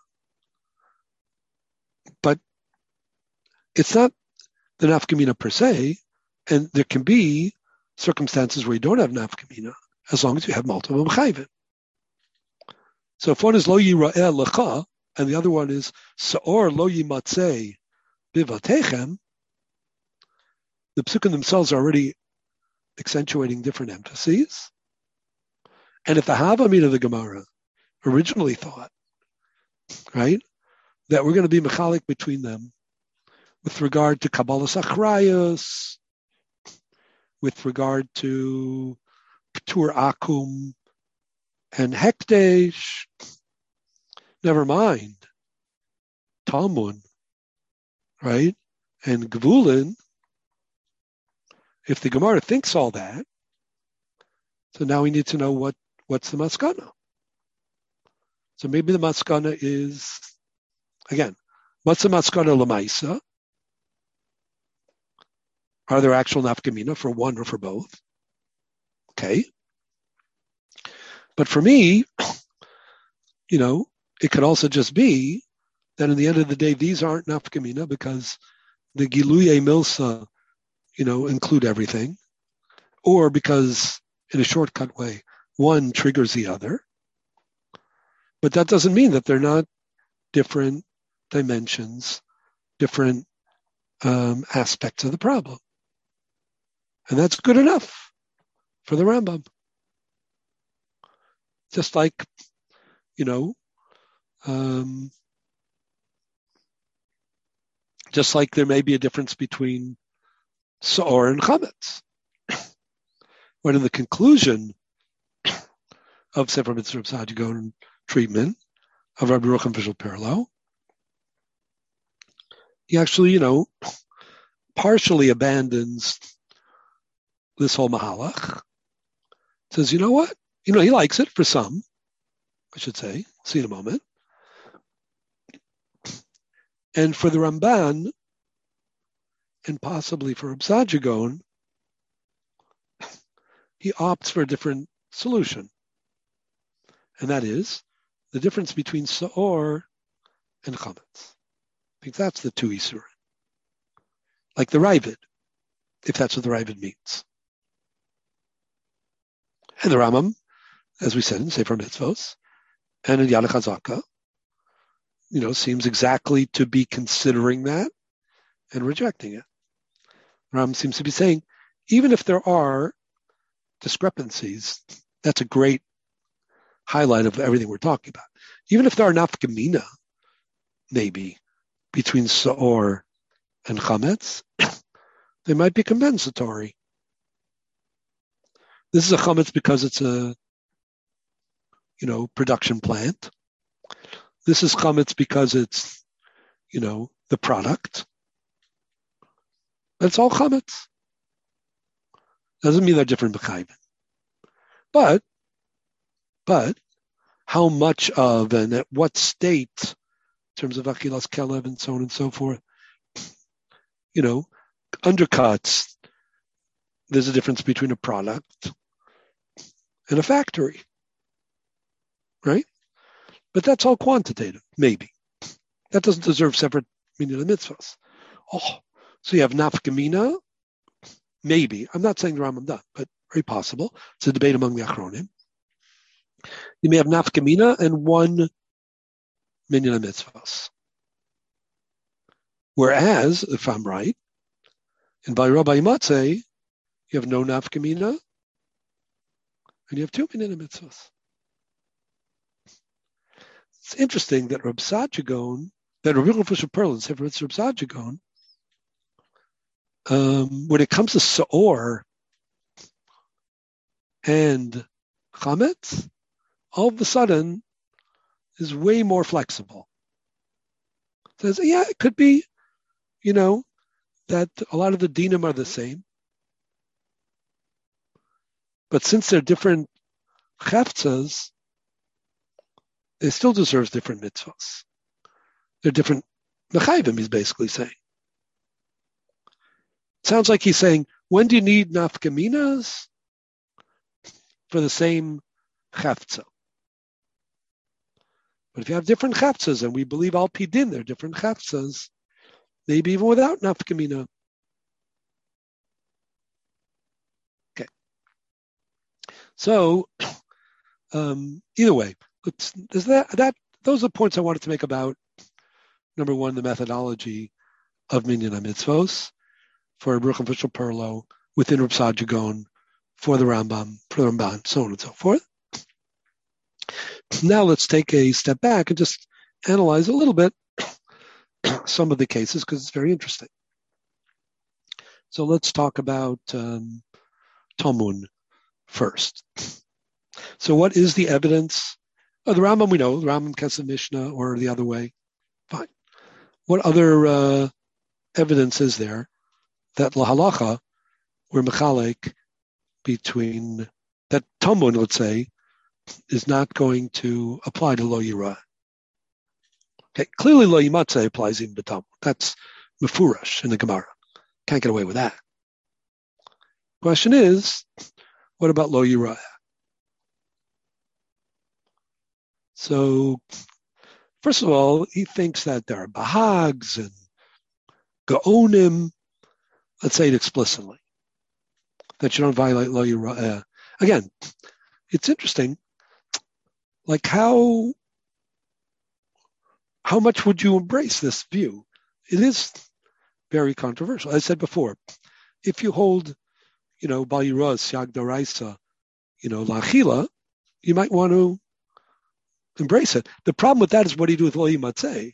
but it's not the nafkamina per se, and there can be circumstances where you don't have nafkamina, as long as you have multiple mechayvin. So if one is lo yira'eh lecha, and the other one is sa'or lo yimatzeh bivatechem, the psukim themselves are already accentuating different emphases. And if the Havamid of the Gemara originally thought, right, that we're going to be mechalik between them with regard to Kabbalas Achrayos, with regard to Ptur Akum and Hekdesh, never mind Talmud, right, and Gvulin. If the Gemara thinks all that, so now we need to know what's the maskana. So maybe the maskana is, again, what's the maskana l'maisa? Are there actual nafkamina for one or for both? Okay. But for me, it could also just be that in the end of the day, these aren't nafkamina because the Giluye Milsa, include everything, or because in a shortcut way, one triggers the other. But that doesn't mean that they're not different dimensions, different aspects of the problem. And that's good enough for the Rambam. Just like, just like there may be a difference between Sa'or and Chametz. When in the conclusion of Sefer Mitzvah Saadia Gaon treatment of Rabbi Yerucham Visual Parallel, he actually, partially abandons this whole mahalach. Says, you know what? He likes it for some, I should say. See in a moment. And for the Ramban, and possibly for Reb Gaon, he opts for a different solution. And that is the difference between Sa'or and Chametz. I think that's the two Isurim. Like the Ravid, if that's what the Ravid means. And the Rambam, as we said in Sefer Mitzvos, and in Yad HaChazaka, seems exactly to be considering that and rejecting it. Rambam seems to be saying, even if there are discrepancies, that's a great highlight of everything we're talking about. Even if there are nafkamina, maybe, between Sa'or and Chametz, they might be compensatory. This is a Chametz because it's a, production plant. This is Chametz because it's, the product. That's all Chametz. Doesn't mean they're different b'chayvin. But how much of and at what state, in terms of Achilas Kelev and so on and so forth, undercuts, there's a difference between a product and a factory, right? But that's all quantitative, maybe. That doesn't deserve separate minyan mitzvahs. Oh, so you have nafkamina, maybe. I'm not saying the Rambam does, but very possible. It's a debate among the Achronim. You may have nafkamina and one minyan mitzvahs. Whereas, if I'm right, in Bali Rabbi Matzeh, you have no nafkamina and you have two minyan mitzvahs. It's interesting that Reb Gaon, that Rabbi Fisher Perlin said for Reb Gaon, when it comes to Sa'or and Chametz, all of a sudden is way more flexible. Says, yeah, it could be, that a lot of the dinim are the same. But since they're different cheftzas, it still deserves different mitzvahs. They're different mechayvim, he's basically saying. Sounds like he's saying, when do you need nafkaminas for the same cheftzah? But if you have different cheftzas, and we believe al pidin, they're different cheftzas, maybe even without nafkamina. Okay. So, either way, those are the points I wanted to make about, number one, the methodology of minyan mitzvos for Baruch Fisher Perlo within Reb Saadia Gaon, for the Ramban, so on and so forth. Now let's take a step back and just analyze a little bit some of the cases because it's very interesting. So let's talk about Talmud first. So what is the evidence? The Rambam we know, the Rambam Kesef Mishnah, or the other way. Fine. What other evidence is there that lahalacha, we're mechalek between, that Talmud, let's say, is not going to apply to lo yirah? Okay, clearly lo yimatzeh applies even to Talmud. That's mefurash in the Gemara. Can't get away with that. Question is, what about lo yirah? So, first of all, he thinks that there are bahags and gaonim. Let's say it explicitly, that you don't violate lo yirah. Again, it's interesting. Like how much would you embrace this view? It is very controversial. As I said before, if you hold, bal yirah, siag d'oraisa, la'achila, you might want to embrace it. The problem with that is what do you do with lo yimatzeh?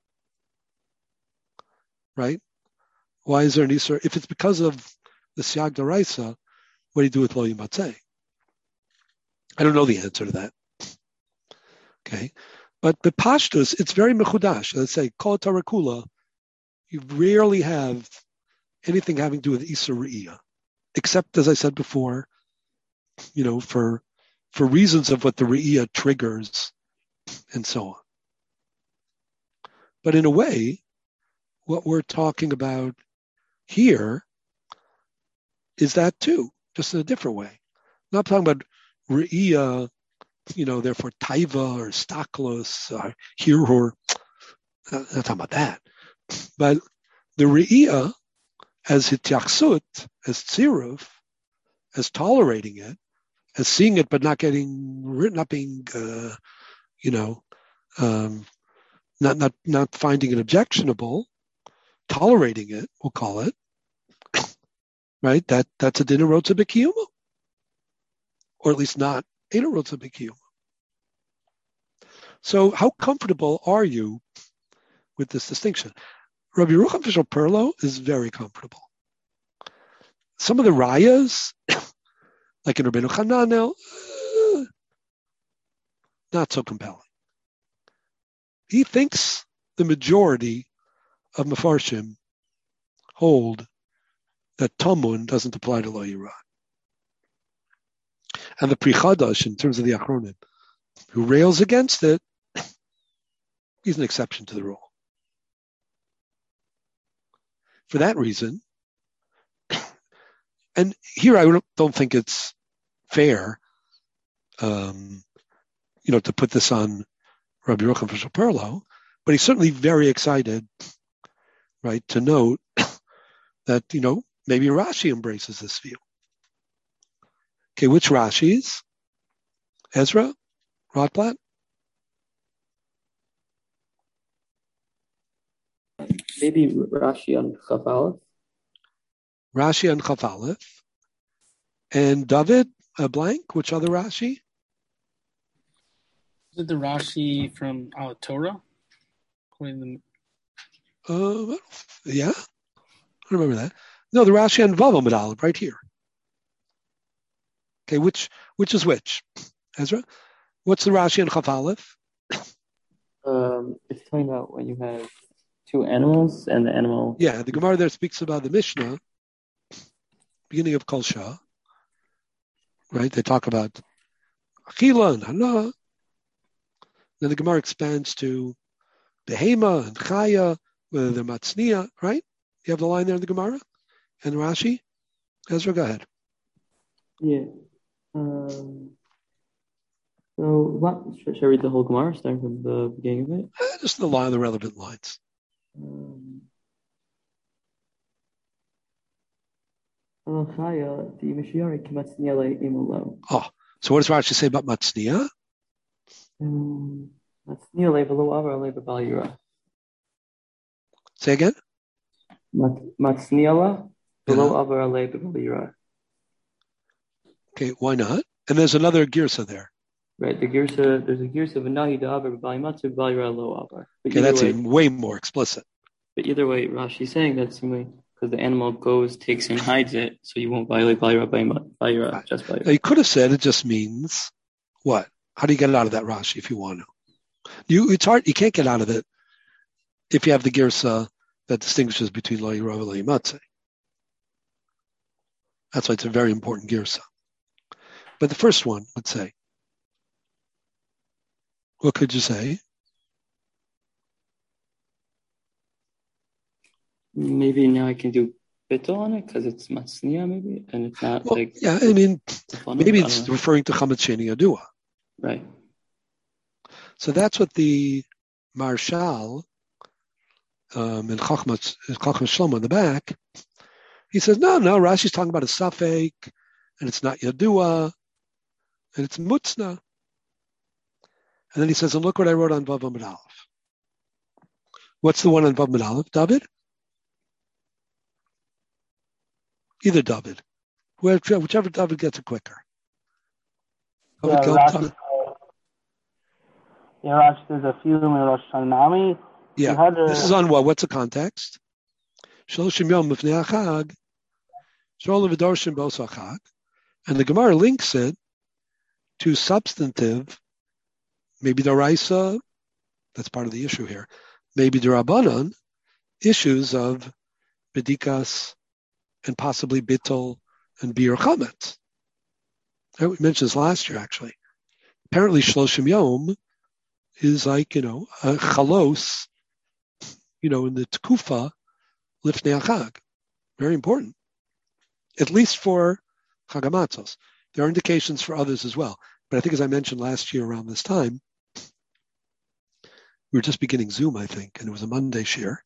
Right? Why is there an isur? If it's because of the siag d'oraisa, what do you do with lo yimatzeh? I don't know the answer to that. Okay, but the pashtus, it's very mechudash. Let's say kol Torah kula, you rarely have anything having to do with isur re'iyah, except as I said before, for reasons of what the re'iyah triggers and so on. But in a way, what we're talking about here is that too, just in a different way. I'm not talking about re'iyah, therefore taiva or staklos or hirur. Not talking about that. But the re'iyah as hityachsut, as tziruf, as tolerating it, as seeing it but not being, not finding it objectionable, tolerating it, we'll call it, right? That's a din of rotza b'kiyuma, or at least not a rotza b'kiyuma. So how comfortable are you with this distinction? Rabbi Yerucham Fishel Perlo is very comfortable. Some of the rayas, like in Rabbeinu Chananel, not so compelling. He thinks the majority of Mefarshim hold that Tamun doesn't apply to Lo Yirah. And the Pri Chadash, in terms of the Achronim, who rails against it, he's an exception to the rule. For that reason, and here I don't think it's fair, to put this on Rabbi Yerucham Fishel Perlo, but he's certainly very excited, right, to note that, maybe Rashi embraces this view. Okay, which Rashis? Ezra? Rotblat? Maybe Rashi on Chaf Aleph. Rashi on Chaf Aleph. And David, blank, which other Rashi? Is it the Rashi from our Torah? Yeah, I remember that. No, the Rashi on Vav Amud Aleph, right here. Okay, which is which? Ezra? What's the Rashi on Chaf Aleph? It's talking about when you have two animals and the animal. Yeah, the Gemara there speaks about the Mishnah, beginning of Kol Shah, right? They talk about Achila and Hana. Then the Gemara expands to Behema and Chaya, whether they're Matzniya, right? You have the line there in the Gemara? And Rashi? Ezra, go ahead. Yeah. So should I read the whole Gemara, starting from the beginning of it? Just the relevant lines. Oh, so what does Rashi say about Matzniya? Say again? Okay, why not? And there's another girsa there. Right, there's a girsa of Nahi Da'avar B'Bali Matzu B'Bali Ra Lo Avar. Okay, that's even way more explicit. But either way, Rashi's saying that seemingly because the animal goes, takes and hides it, so you won't violate B'Bali Ra, just B'Bali Ra. You could have said it just means what? How do you get it out of that Rashi if you want to? It's hard. You can't get out of it if you have the girsa that distinguishes between Lo Yirah and Lo Yimatzeh. That's why it's a very important girsa. But the first one, let's say, what could you say? Maybe now I can do bittul on it because it's matzniya, maybe, and it's not Yeah, I mean, maybe it's referring to chametz sheni yadua. Right. So that's what the Marshal in Chachmas Shlomo in the back. He says, no, Rashi's talking about a safek, and it's not yadua, and it's mutzna. And then he says, and look what I wrote on Vav Amud Aleph. What's the one on Vav Amud Aleph, David? Either David. Whichever David gets it quicker. Rashi, there's a few in Rosh Hashanah. Yeah, this is on what? What's the context? Shloshim Yom Mifnei HaChag, Shol V'Dorshin Bos HaChag, and the Gemara links it to substantive, maybe the Raisa, that's part of the issue here, maybe the Rabbanan, issues of Bedikas and possibly Bittul and Bir Chametz. We mentioned this last year, actually. Apparently, Shloshim Yom is like, a chalos, in the Tkufa lifnei Chag. Very important. At least for Chag HaMatzos. There are indications for others as well. But I think, as I mentioned last year around this time, we were just beginning Zoom, I think, and it was a Monday share.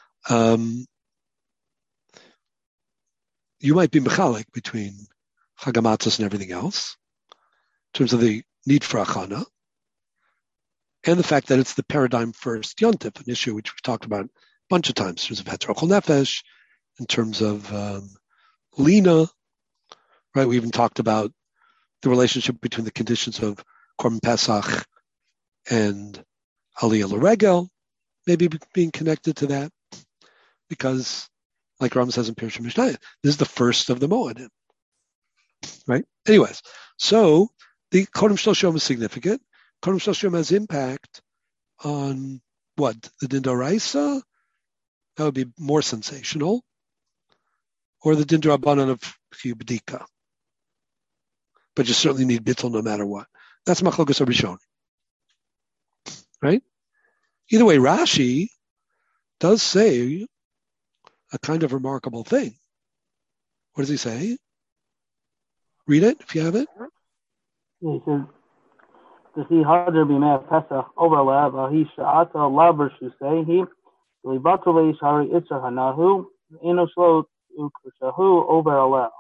You might be mechalik between Chag HaMatzos and everything else, in terms of the need for achana, and the fact that it's the paradigm first yontif, an issue which we've talked about a bunch of times, in terms of heterochol nefesh, in terms of lina, right? We even talked about the relationship between the conditions of Korban Pesach and Aliyah L'Regel, maybe being connected to that, because, like Ram says in Pirush Mishnah, this is the first of the Moedim, right? Anyways, so the Kodem Shel Shom is significant. Kodem Shel Shom has impact on what? The Din D'Oraisa? That would be more sensational. Or the Din D'Rabbanan of B'dika. But you certainly need bittul no matter what. That's Machlokes HaRishon. Right? Either way, Rashi does say a kind of remarkable thing. What does he say? Read it if you have it. Yeah, he says, "To see harder be mad Pesach overlap, he sha'ata laber shusehi, libato leishari itzer hanahu, eno shlo ukushahu overlap."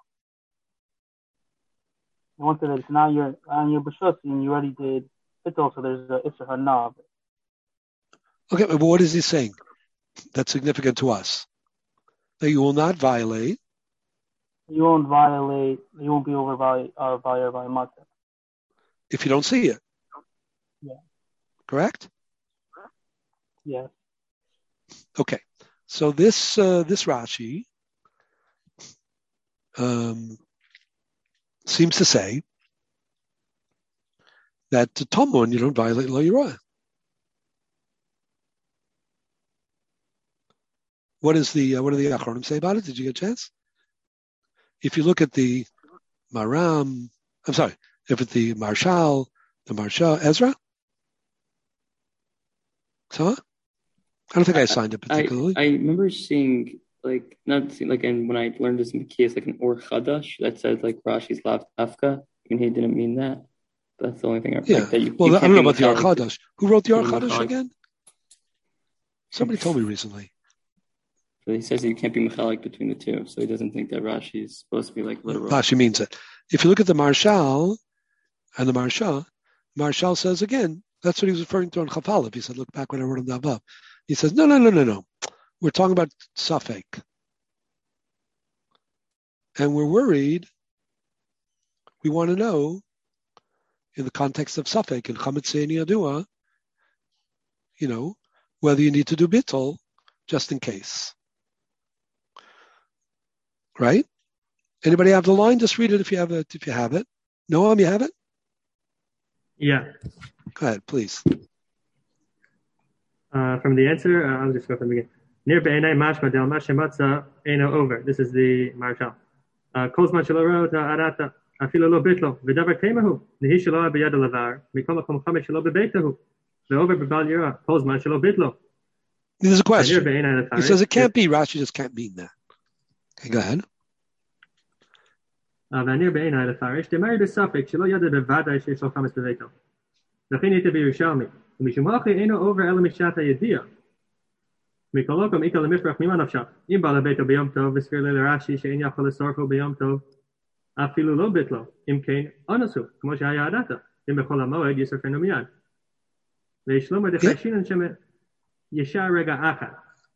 I wanted that it's now you're on your b'shus and you already did bittul, so there's a itzer hanav. Okay, but what is he saying that's significant to us? That you will not violate. You won't violate. You won't be over by matzah. If you don't see it. Yeah. Correct? Yes. Okay. So this Rashi seems to say that to Talmud you don't violate Lo Yirah. What do the Achronim say about it? Did you get a chance? If you look at the Maram, if it's the Marshal, the Marsha, Ezra? So? I don't think I signed it particularly. I remember seeing, and when I learned this in the case, like an Or Chadash that says like Rashi's Lav Afka, and he didn't mean that. That's the only thing I Yeah. like, that you I don't know about the Or mechalik Chadash. Who wrote the Or to Chadash mechalik. again? Somebody told me recently. So he says that you can't be mechalik between the two, so he doesn't think that Rashi is supposed to be like literal. Rashi means it. If you look at the Marshal and the Marsha, Marshal says again, that's what he was referring to on Chafalif. He said, look back when I wrote him that up. He says, no. We're talking about Safek. And we're worried. We want to know, in the context of Safek, in Chametz Yadua, whether you need to do bittul just in case. Right? Anybody have the line? Just read it if you have it. Noam, you have it? Yeah. Go ahead, please. From the answer, I'll just go from the beginning. Near be'enai mashma del mashematza eno over. This is the Marshal. Kozman shaloro arata afilo lo bitlo v'davar kemahu nehi shalo b'yad alavar mikol makom chamesh shalo bebeitahu ve'over b'bal yira kozman shalo bitlo. There's a question. He says it can't be. Rashi just can't mean that. Okay, go ahead. והנר בעיניי לפרש, דמרי בספק שלא ידע בוודאי שיש לו חמץ בביתו. לכן הייתי בירושלמי, ומשום הכי אינו עובר אלא משעת הידיעה. מקולוקום איתה למפרח ממה נפשך, אם בא לביתו ביום טוב, וסביר לי לרש"י שאין יכול לשרפו ביום טוב, אפילו לא ביטלו, אם כן אונסו, כמו שהיה עדתה, אם בכל המועד ישרפנו מיד. וישלום דחיישינן שם ישר רגע אחת.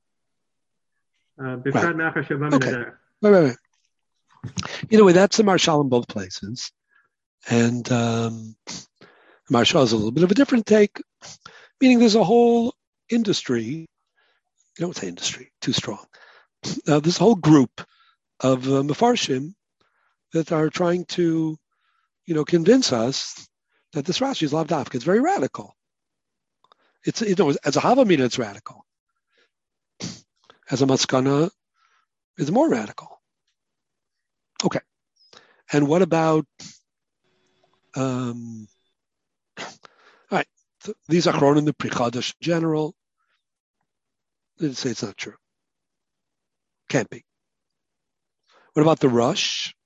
בפרט מאחר שבא מן הדרך. Right. Either way, that's the Marshal in both places. And Marshal is a little bit of a different take, meaning there's a whole industry, I don't say industry, too strong, this whole group of Mefarshim that are trying to, convince us that this Rashi is Lav Dafka. It's very radical. It's, as a Havamina, it's radical. As a Maskana, it's more radical. Okay. And what about, all right, these are Achronim, the Pri Chadash in general. They say it's not true. Can't be. What about the rush?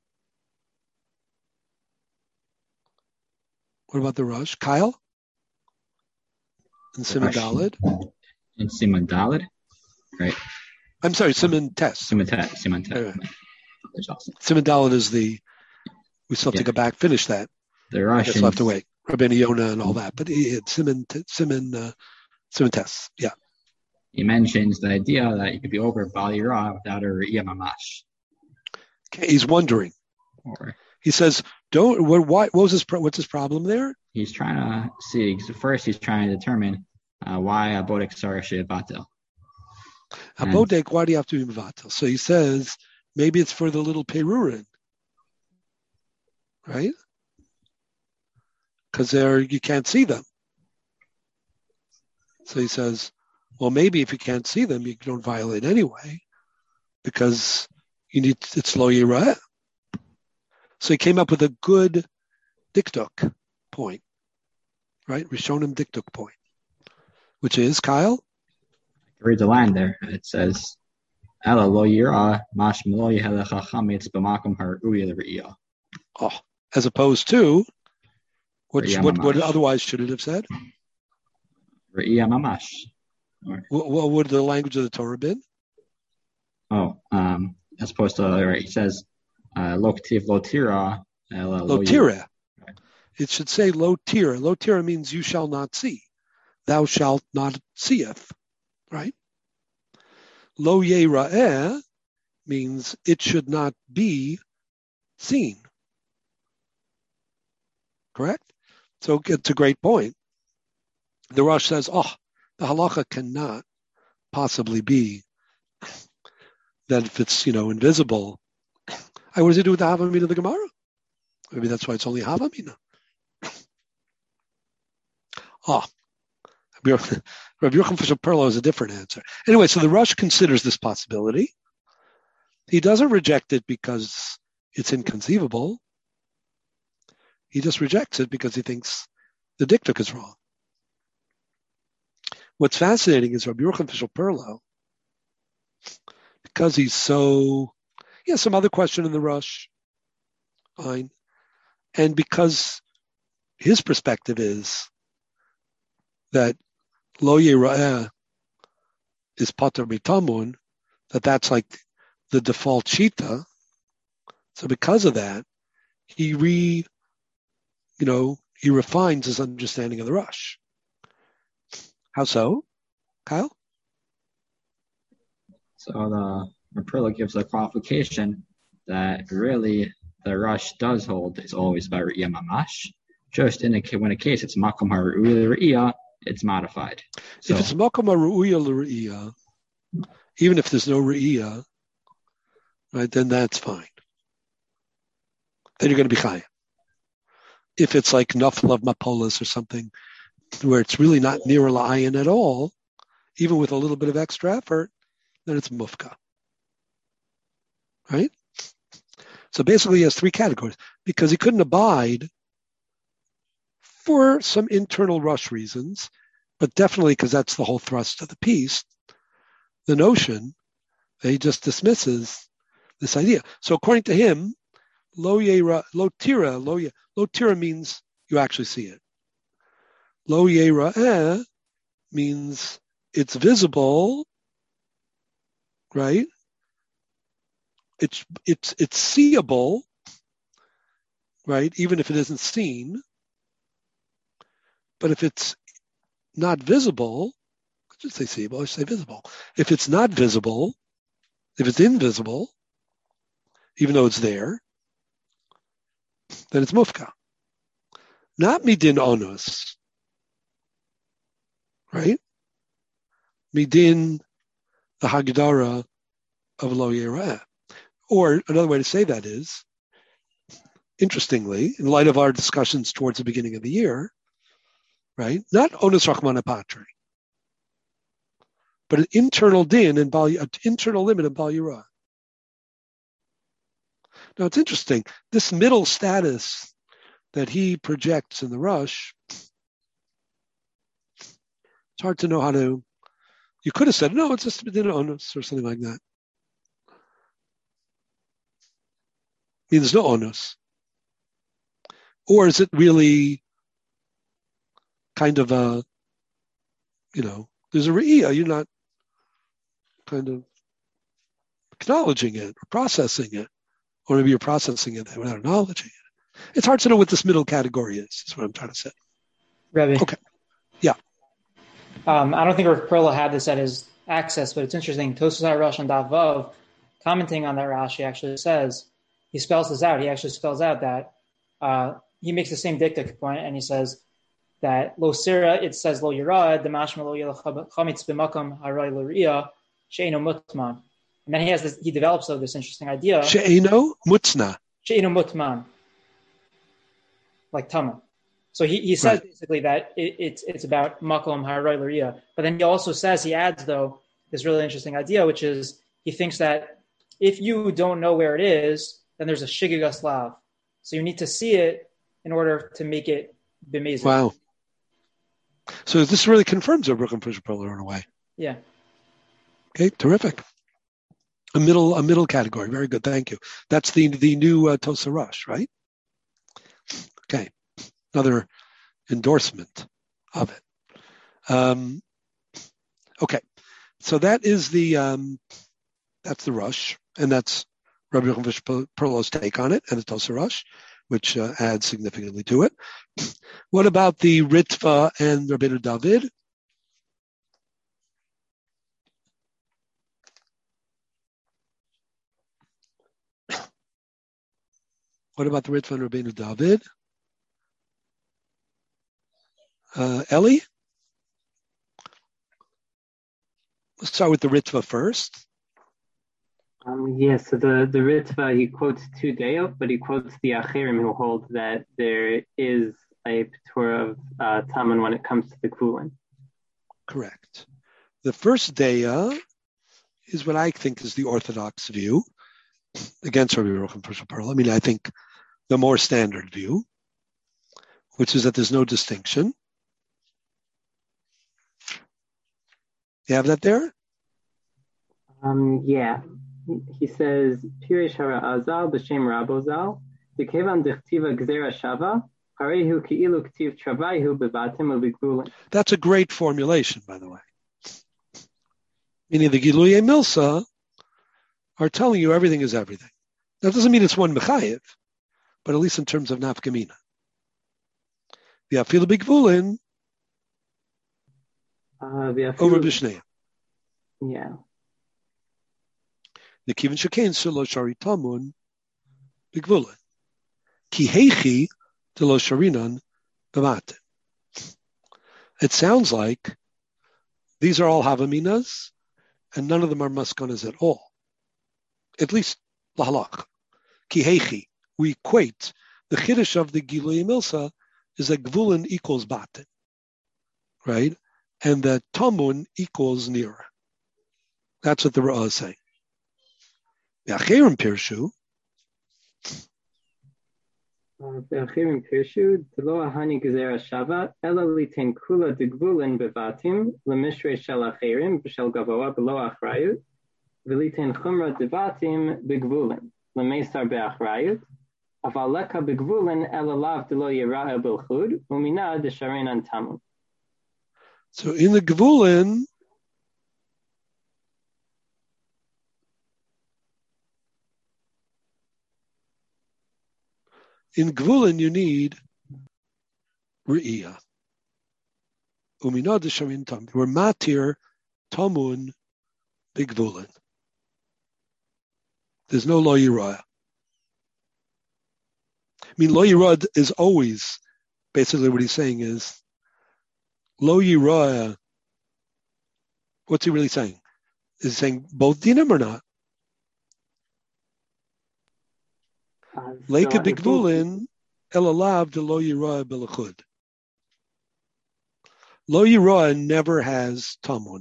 What about the rush? Kyle? And Siman Daled? And Siman Daled, right? I'm sorry, Siman Tes. Siman Tes. Siman Daled is we still have to go back, finish that. The Russians. We'll have to wait. Rabbeinu Yonah and all that. But Siman Tes, yeah. He mentions the idea that you could be over Bal Yirah without a Re'iyah Mamash. Okay, he's wondering. He says, what's his problem there? He's trying to see, first he's trying to determine why a Bodek Sarah should Batel. A Bodek, why do you have to be Batel? So he says, maybe it's for the little Perurin. Right? Because you can't see them. So he says, well, maybe if you can't see them, you don't violate anyway, because it's lo yirah. So he came up with a good diktuk point, right? Rishonim diktuk point, which is, Kyle? Read the line there. It says, "Ela lo yirah mash lo yehele chachamitz b'makom haruya l're'iyah." Oh, as opposed to, what otherwise should it have said? Re'iyah mamash. What would the language of the Torah been? As opposed to, right, it says, lo k'tiv lo tira. Lo tira. It should say lo tira. Lo tira means you shall not see. Thou shalt not seeth. Right? Lo yera'eh means it should not be seen. Correct? So it's a great point. The Rosh says, the halacha cannot possibly be that if it's, invisible. What does it do with the Havamina of the Gemara? Maybe that's why it's only Havamina. Rabbi Yochanan Perlo has a different answer. Anyway, so the Rosh considers this possibility. He doesn't reject it because it's inconceivable. He just rejects it because he thinks the diktuk is wrong. What's fascinating is Rabbi Yochanan Perlo, because he's he has some other question in the Rosh, fine, and because his perspective is that lo yira'eh is pater mitamun, that's like the default shita. So because of that, he refines his understanding of the Rosh. How so, Kyle? So the Perla gives a qualification that really the Rosh does hold is always by Re'iyah Mamash. Just when a case it's Makom HaRu'iyah L'Re'iyah, it's modified. So, if it's Makom HaRu'iyah L'Re'iyah, even if there's no Re'iyah, right, then that's fine. Then you're going to be Chayah. If it's like Nafal of Mapolis or something, where it's really not near a la'ayin at all, even with a little bit of extra effort, then it's mufka. Right? So basically he has three categories. Because he couldn't abide for some internal rush reasons, but definitely because that's the whole thrust of the piece, the notion that he just dismisses this idea. So according to him, lo tira means you actually see it. Lo yera'eh means it's visible, right? It's seeable, right? Even if it isn't seen. But if it's not visible, I should say seeable, I should say visible. If it's not visible, if it's invisible, even though it's there, then it's mufka. Not midin onus. Right? Midin, the Haggadah of lo yera'eh. Or another way to say that is, interestingly, in light of our discussions towards the beginning of the year, right? Not onus rachmana patri, but an internal din and an internal limit in Bal Yirah. Now it's interesting. This middle status that he projects in the Rosh, it's hard to know how to. You could have said no, it's just an onus or something like that. mean, there's no onus. Or is it really kind of a, there's a re'iyah, you're not kind of acknowledging it or processing it, or maybe you're processing it without acknowledging it. It's hard to know what this middle category is what I'm trying to say. Rebbe. Okay. Yeah. I don't think Rav Perla had this at his access, but it's interesting. Tosfos HaRosh on Daf Vav, commenting on that Rashi, actually says, he spells this out. He actually spells out that he makes the same diktik point, and he says that lo sira, it says lo yirah, the mashma lo chametz b'makam haray lo riyah, she'eno mutman. And then he develops this interesting idea. She'eno mutzna. She'eno mutman. Like Tama. So he says basically that it's about makom haray lo riyah. But then he adds though, this really interesting idea, which is he thinks that if you don't know where it is, then there's a shigig aslav. So you need to see it in order to make it b'mezid. Wow. So this really confirms our Brooklyn Fisher Perla in a way. Yeah. Okay, terrific. A middle category. Very good. Thank you. That's the new Tosfos HaRosh, right? Okay. Another endorsement of it. Okay. So that is that's the Rosh, and that's Rabbi Yochanan Fisher Perla's take on it, and the Tosfos HaRosh, which adds significantly to it. What about the Ritva and Rabbeinu David? What about the Ritva and Rabbeinu David? Eli? Let's start with the Ritva first. So the Ritva, he quotes two Deot, but he quotes the Achirim who hold that there is a P'tur of Taman when it comes to the Gvulin. Correct. The first Deya is what I think is the orthodox view against Rabbi Yochanan Fisher Perla. I mean, I think the more standard view, which is that there's no distinction. You have that there? Yeah. He says, Pirish hara azal b'shem rabozal, dekevan dechtiva gzera shava, harehu ki'ilu ktiv travaihu bevatim u'bigvulin. That's a great formulation, by the way. Meaning the Giluyei Milsa are telling you everything is everything. That doesn't mean it's one mechayev, but at least in terms of nafkamina. The afilu bigvulin over b'shnei. Yeah. The kivin shekain shelo shari tamun bigvulin. Ki heichi delo sharinan b'matin. It sounds like these are all havaminas, and none of them are maskanas at all. At least lahalach. Ki heichi. We equate the chiddush of the Giluyei Milsa is that gvulin equals batin, right? And that tamun equals nira. That's what the Ra'ah is saying. The Achirim Pirshu. The Achirim Pirshu, Delo Ahani Gezerah Shava, Ela Litin Kula de Gvulin Bevatim, Lemishrei Shel Achirim, B'Shel Gavoa Below Achrayut, V'Litin Chumra Devatim Begvulin, Lemeisar Be'Achrayut, Avaleka Begvulin Ela Lav Delo Yera'ah Bilchud, Umina de Sharenan Tamun. So in the Gvulin, you need Re'iyah. Umina de Sharenan Tamun. We're matir Tamun Bigvulin. There's no Lo Yirah. I mean, Lo Yirah is always, basically what he's saying is, Lo Yirah, what's he really saying? Is he saying both dinim or not? Leika bigvulin elalav de lo Yirah belachud. Lo Yirah never has tamun.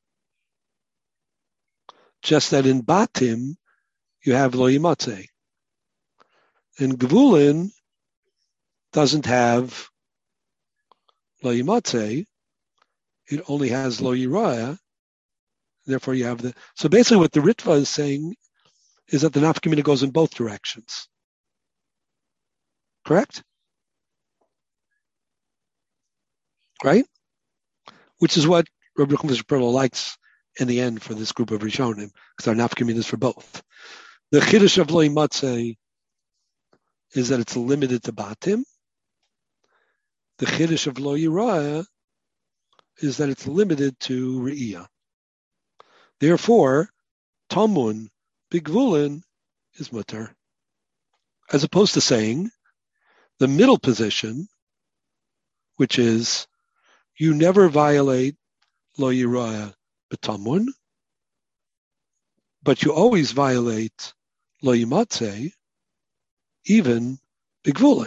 Just that in batim, you have lo yimatzeh. And gvulin doesn't have lo yimatzeh. It only has lo yirah. Therefore, you have so basically what the Ritva is saying is that the nafkamina goes in both directions. Correct? Right? Which is what Rabbi Yochanan likes in the end for this group of Rishonim, because our nafkamin is for both. The chiddush of lo yimatzeh is that it's limited to batim. The chiddush of lo yirah is that it's limited to re'iyah. Therefore, tamun bigvulin is mutar, as opposed to saying the middle position, which is you never violate lo yirah b'tamun, but you always violate lo yimatzeh, even bigvulin.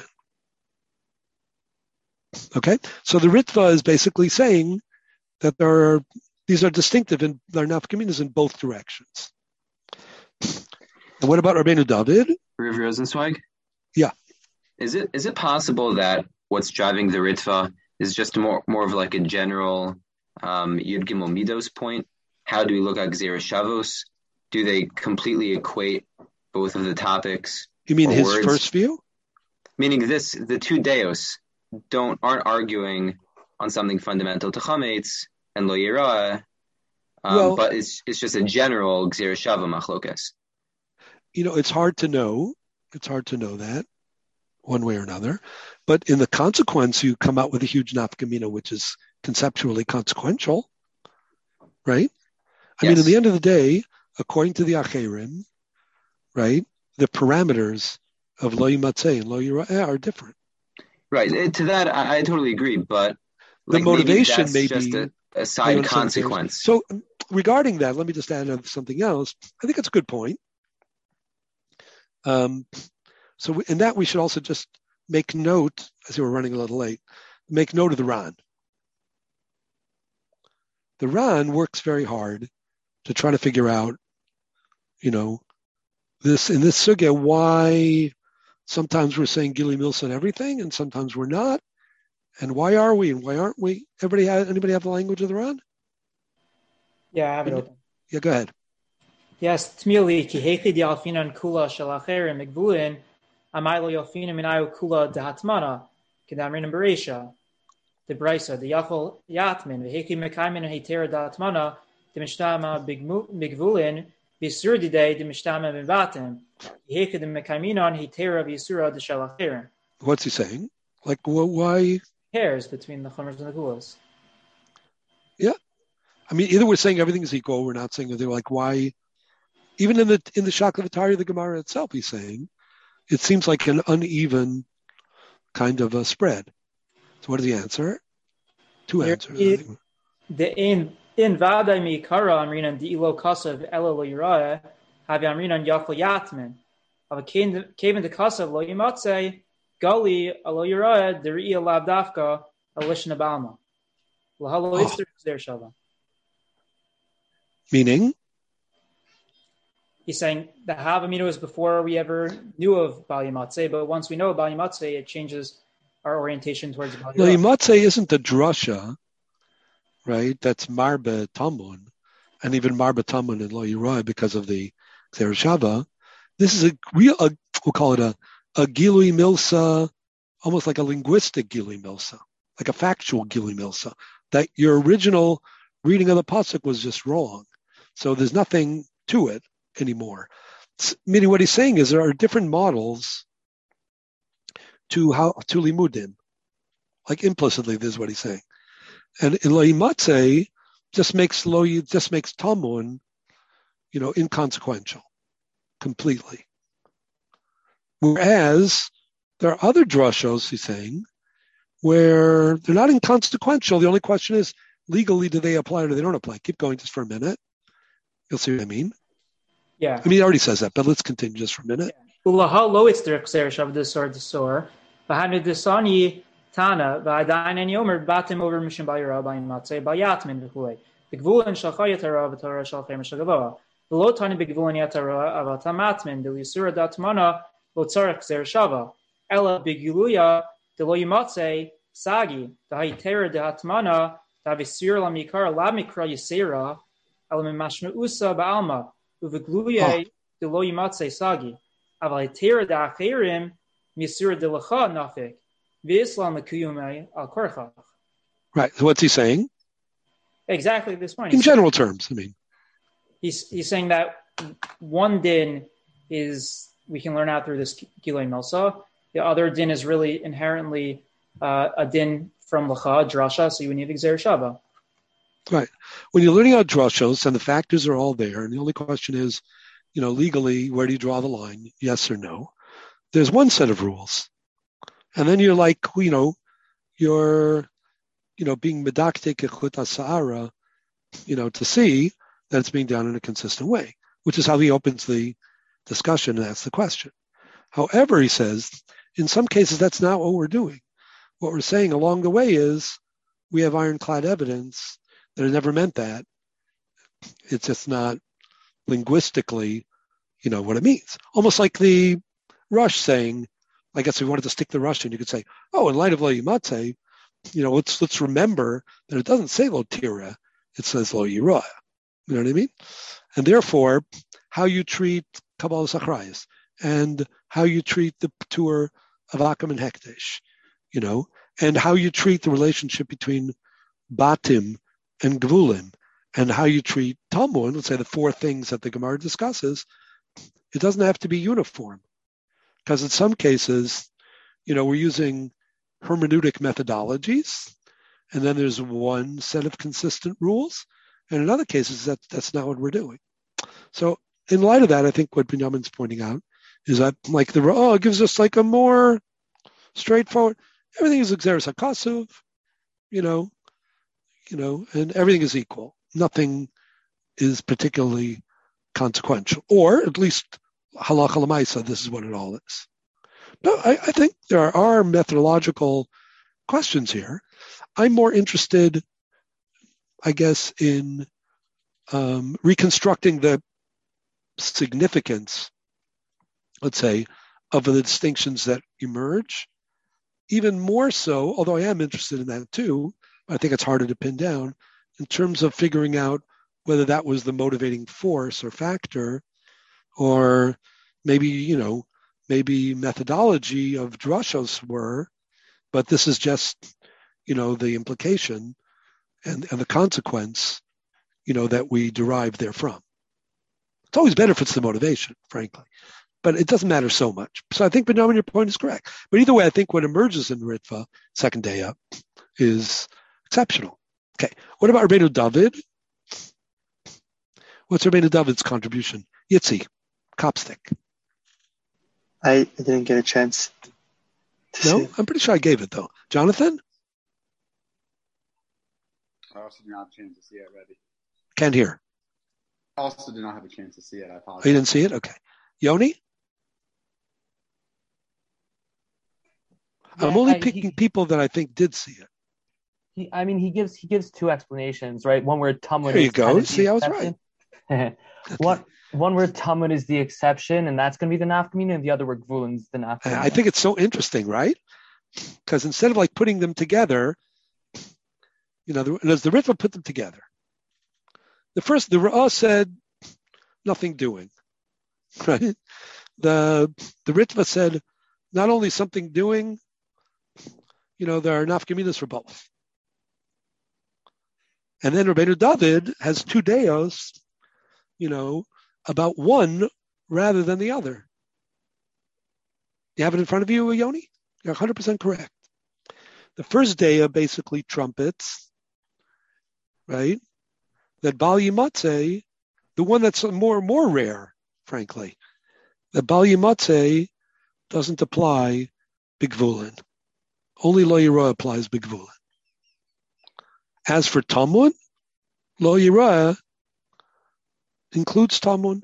Okay, so the Ritva is basically saying that these are distinctive in their nafkaminas in both directions. And what about Rabbeinu David? Rav Rosenzweig? Yeah. Is it possible that what's driving the Ritva is just more of like a general Yud Gimel Midos point? How do we look at Gzeira Shavos? Do they completely equate both of the topics? You mean his words? First view? Meaning the two Deos aren't arguing on something fundamental to Chametz and Lo Yirah, but it's just a general Gzeira Shava Machlokas. It's hard to know. It's hard to know that one way or another. But in the consequence, you come out with a huge nafkamina, which is conceptually consequential, right? I mean, at the end of the day, according to the Acherim, right, the parameters of Lo Yimatzeh and Lo Yirah are different. Right. To that, I totally agree. But the motivation may just be a side consequence. So regarding that, let me just add something else. I think it's a good point. So in that, we should also just make note, as we're running a little late, make note of the Ran. The Ran works very hard to try to figure out, this in this sugya, why sometimes we're saying Gili Milsa and everything, and sometimes we're not. And why are we and why aren't we? Anybody have the language of the Ran? Yeah, I have it open. Yeah, go ahead. Yes, Tmili, ki heichid yalfinan kula shalacherim migvulin, amaylo yalfinan minayu kula dehatmana, kedamrin and beresha. The Brisa, the Yachol Yatmin, the Heki Mekaimin and Hetera Datmana, the Mishtama Bigvulin, Visurdide, the Mishtama Bivatim, the Heki the Mekaiminon, Hetera Visura, the Shalachirim. What's he saying? Like, why? Pairs between the Chumras and the Gulas. Yeah. I mean, either we're saying everything is equal, we're not saying they're like, why? Even in the Shaklavatari, the Gemara itself, he's saying, it seems like an uneven kind of a spread. So what is the answer? Two answers. The in Vadai Mi Kara Amrinan Di Ilo Kasav Elo Lo Yirah, have Amrinan Yachol Yatmin. Of a cave in the Kasav Lo Yimatze, Gali Alo Yirah, the Ria Lavdafka, Alishna Balma. Lahalo Ister there Shava. Meaning? He's saying the Havamina was before we ever knew of Bal Yimatze, but once we know Bal Yimatze, it changes our orientation towards Bal Yirah. Lo Yimatze isn't the drasha, right? That's Marbe Tamun, and even Marbe Tamun and Lo Yirah because of the Gzeira Shava. This is a real, we'll call it a Gilui Milsa, almost like a linguistic Gilui Milsa, like a factual Gilui Milsa, that your original reading of the pasuk was just wrong. So there's nothing to it anymore. Meaning what he's saying is there are different models to limudim. Like implicitly, this is what he's saying. And in Lo Yimatze just makes Tamun, inconsequential completely. Whereas there are other drashos, he's saying, where they're not inconsequential. The only question is, legally, do they apply or do they don't apply? Keep going just for a minute. You'll see what I mean. Yeah. I mean, he already says that, but let's continue just for a minute. Ulaha lo itzder Gzeira Shava desor desor. V'hanu desani tana v'adayin en yomer batim over mishim b'yira b'yin matzeh b'yatmin v'chulei. B'gvulin shalcha yatara v'torah shalchem shagavoa. V'lo tani b'gvulin yatara avatamatmin d'lisura datmana lo tzarech Gzeira Shava. Ela b'giluya d'lo yimatzeh sagi d'hayitera d'hatmana d'avisir lamikar lamikra yisera ela mimashmeusa ba'alma uv'gluye d'lo yimatzeh sagi. Aval hitera da'acherim misur de lacha nafik, v'islam lekuyumai al korchach. Right. So what's he saying? Exactly this point. In general terms, I mean. He's saying that one din is, we can learn out through this Gilei Milsa. The other din is really inherently a din from Lacha, Drasha, so you would need Gzeir Shava. Right. When you're learning out drashos and the factors are all there, and the only question is, legally, where do you draw the line? Yes or no? There's one set of rules. And then you're like, you're, being medaktek echut ha'sa'ara, to see that it's being done in a consistent way, which is how he opens the discussion and asks the question. However, he says, in some cases, that's not what we're doing. What we're saying along the way is we have ironclad evidence that it never meant that. It's just not linguistically, what it means. Almost like the Rush saying, I guess if we wanted to stick the Rush in, you could say, in light of Lo Yimatze, let's remember that it doesn't say Lo Tira, it says Lo Yirah. You know what I mean? And therefore, how you treat Kabbalah Zachrayas and how you treat the Ptur of Akam and Hekdesh, and how you treat the relationship between Batim and Gvulim, and how you treat Talmud, let's say the four things that the Gemara discusses, it doesn't have to be uniform. Because in some cases, we're using hermeneutic methodologies, and then there's one set of consistent rules, and in other cases, that's not what we're doing. So in light of that, I think what Binyamin's pointing out is that like the Ra'ah gives us like a more straightforward, everything is Gzeres HaKasuv, and everything is equal. Nothing is particularly consequential, or at least halacha l'maisa, this is what it all is. But I think there are methodological questions here. I'm more interested, I guess, in reconstructing the significance, let's say, of the distinctions that emerge. Even more so, although I am interested in that too, I think it's harder to pin down in terms of figuring out whether that was the motivating force or factor, or maybe, maybe methodology of drashos were, but this is just, the implication and the consequence, that we derive therefrom. It's always better if it's the motivation, frankly, but it doesn't matter so much. So I think, Benjamin, your point is correct. But either way, I think what emerges in Ritva, second day up, is exceptional. Okay, what about Rabbeinu David? What's Rabbeinu David's contribution? Yitzi, Copstick. I didn't get a chance to see it. I'm pretty sure I gave it, though. Jonathan? I also did not have a chance to see it already. Can't hear. I also did not have a chance to see it. I apologize. Oh, you didn't see it? Okay. Yoni? Yeah, I'm only picking people that I think did see it. He gives two explanations, right? One where Talmud. There you go. See, I was right. One where Talmud is the exception, and that's going to be the nafkamina, and the other where Gvulin's the nafkamina. I think it's so interesting, right? Because instead of like putting them together, as the Ritva put them together, the Ra'ah said nothing doing, right? The Ritva said not only something doing, there are nafkaminas for both. And then Rabbeinu David has two deos, about one rather than the other. You have it in front of you, Yoni? You're 100% correct. The first dea basically trumpets, right? That Bal Yimatze, the one that's more rare, frankly, that Bal Yimatze doesn't apply Bigvulin. Only Lo Yirah applies Bigvulin. As for Talmud, Lo Yirah includes Talmud.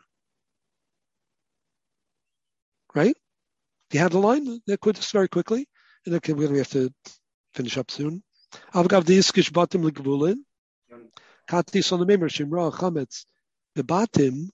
Right? Do you have the line? Just very quickly. And okay, we're going to have to finish up soon. Avgav de'iskish batim l'gvulin. Kati sonamemer shimra chametz bebatim.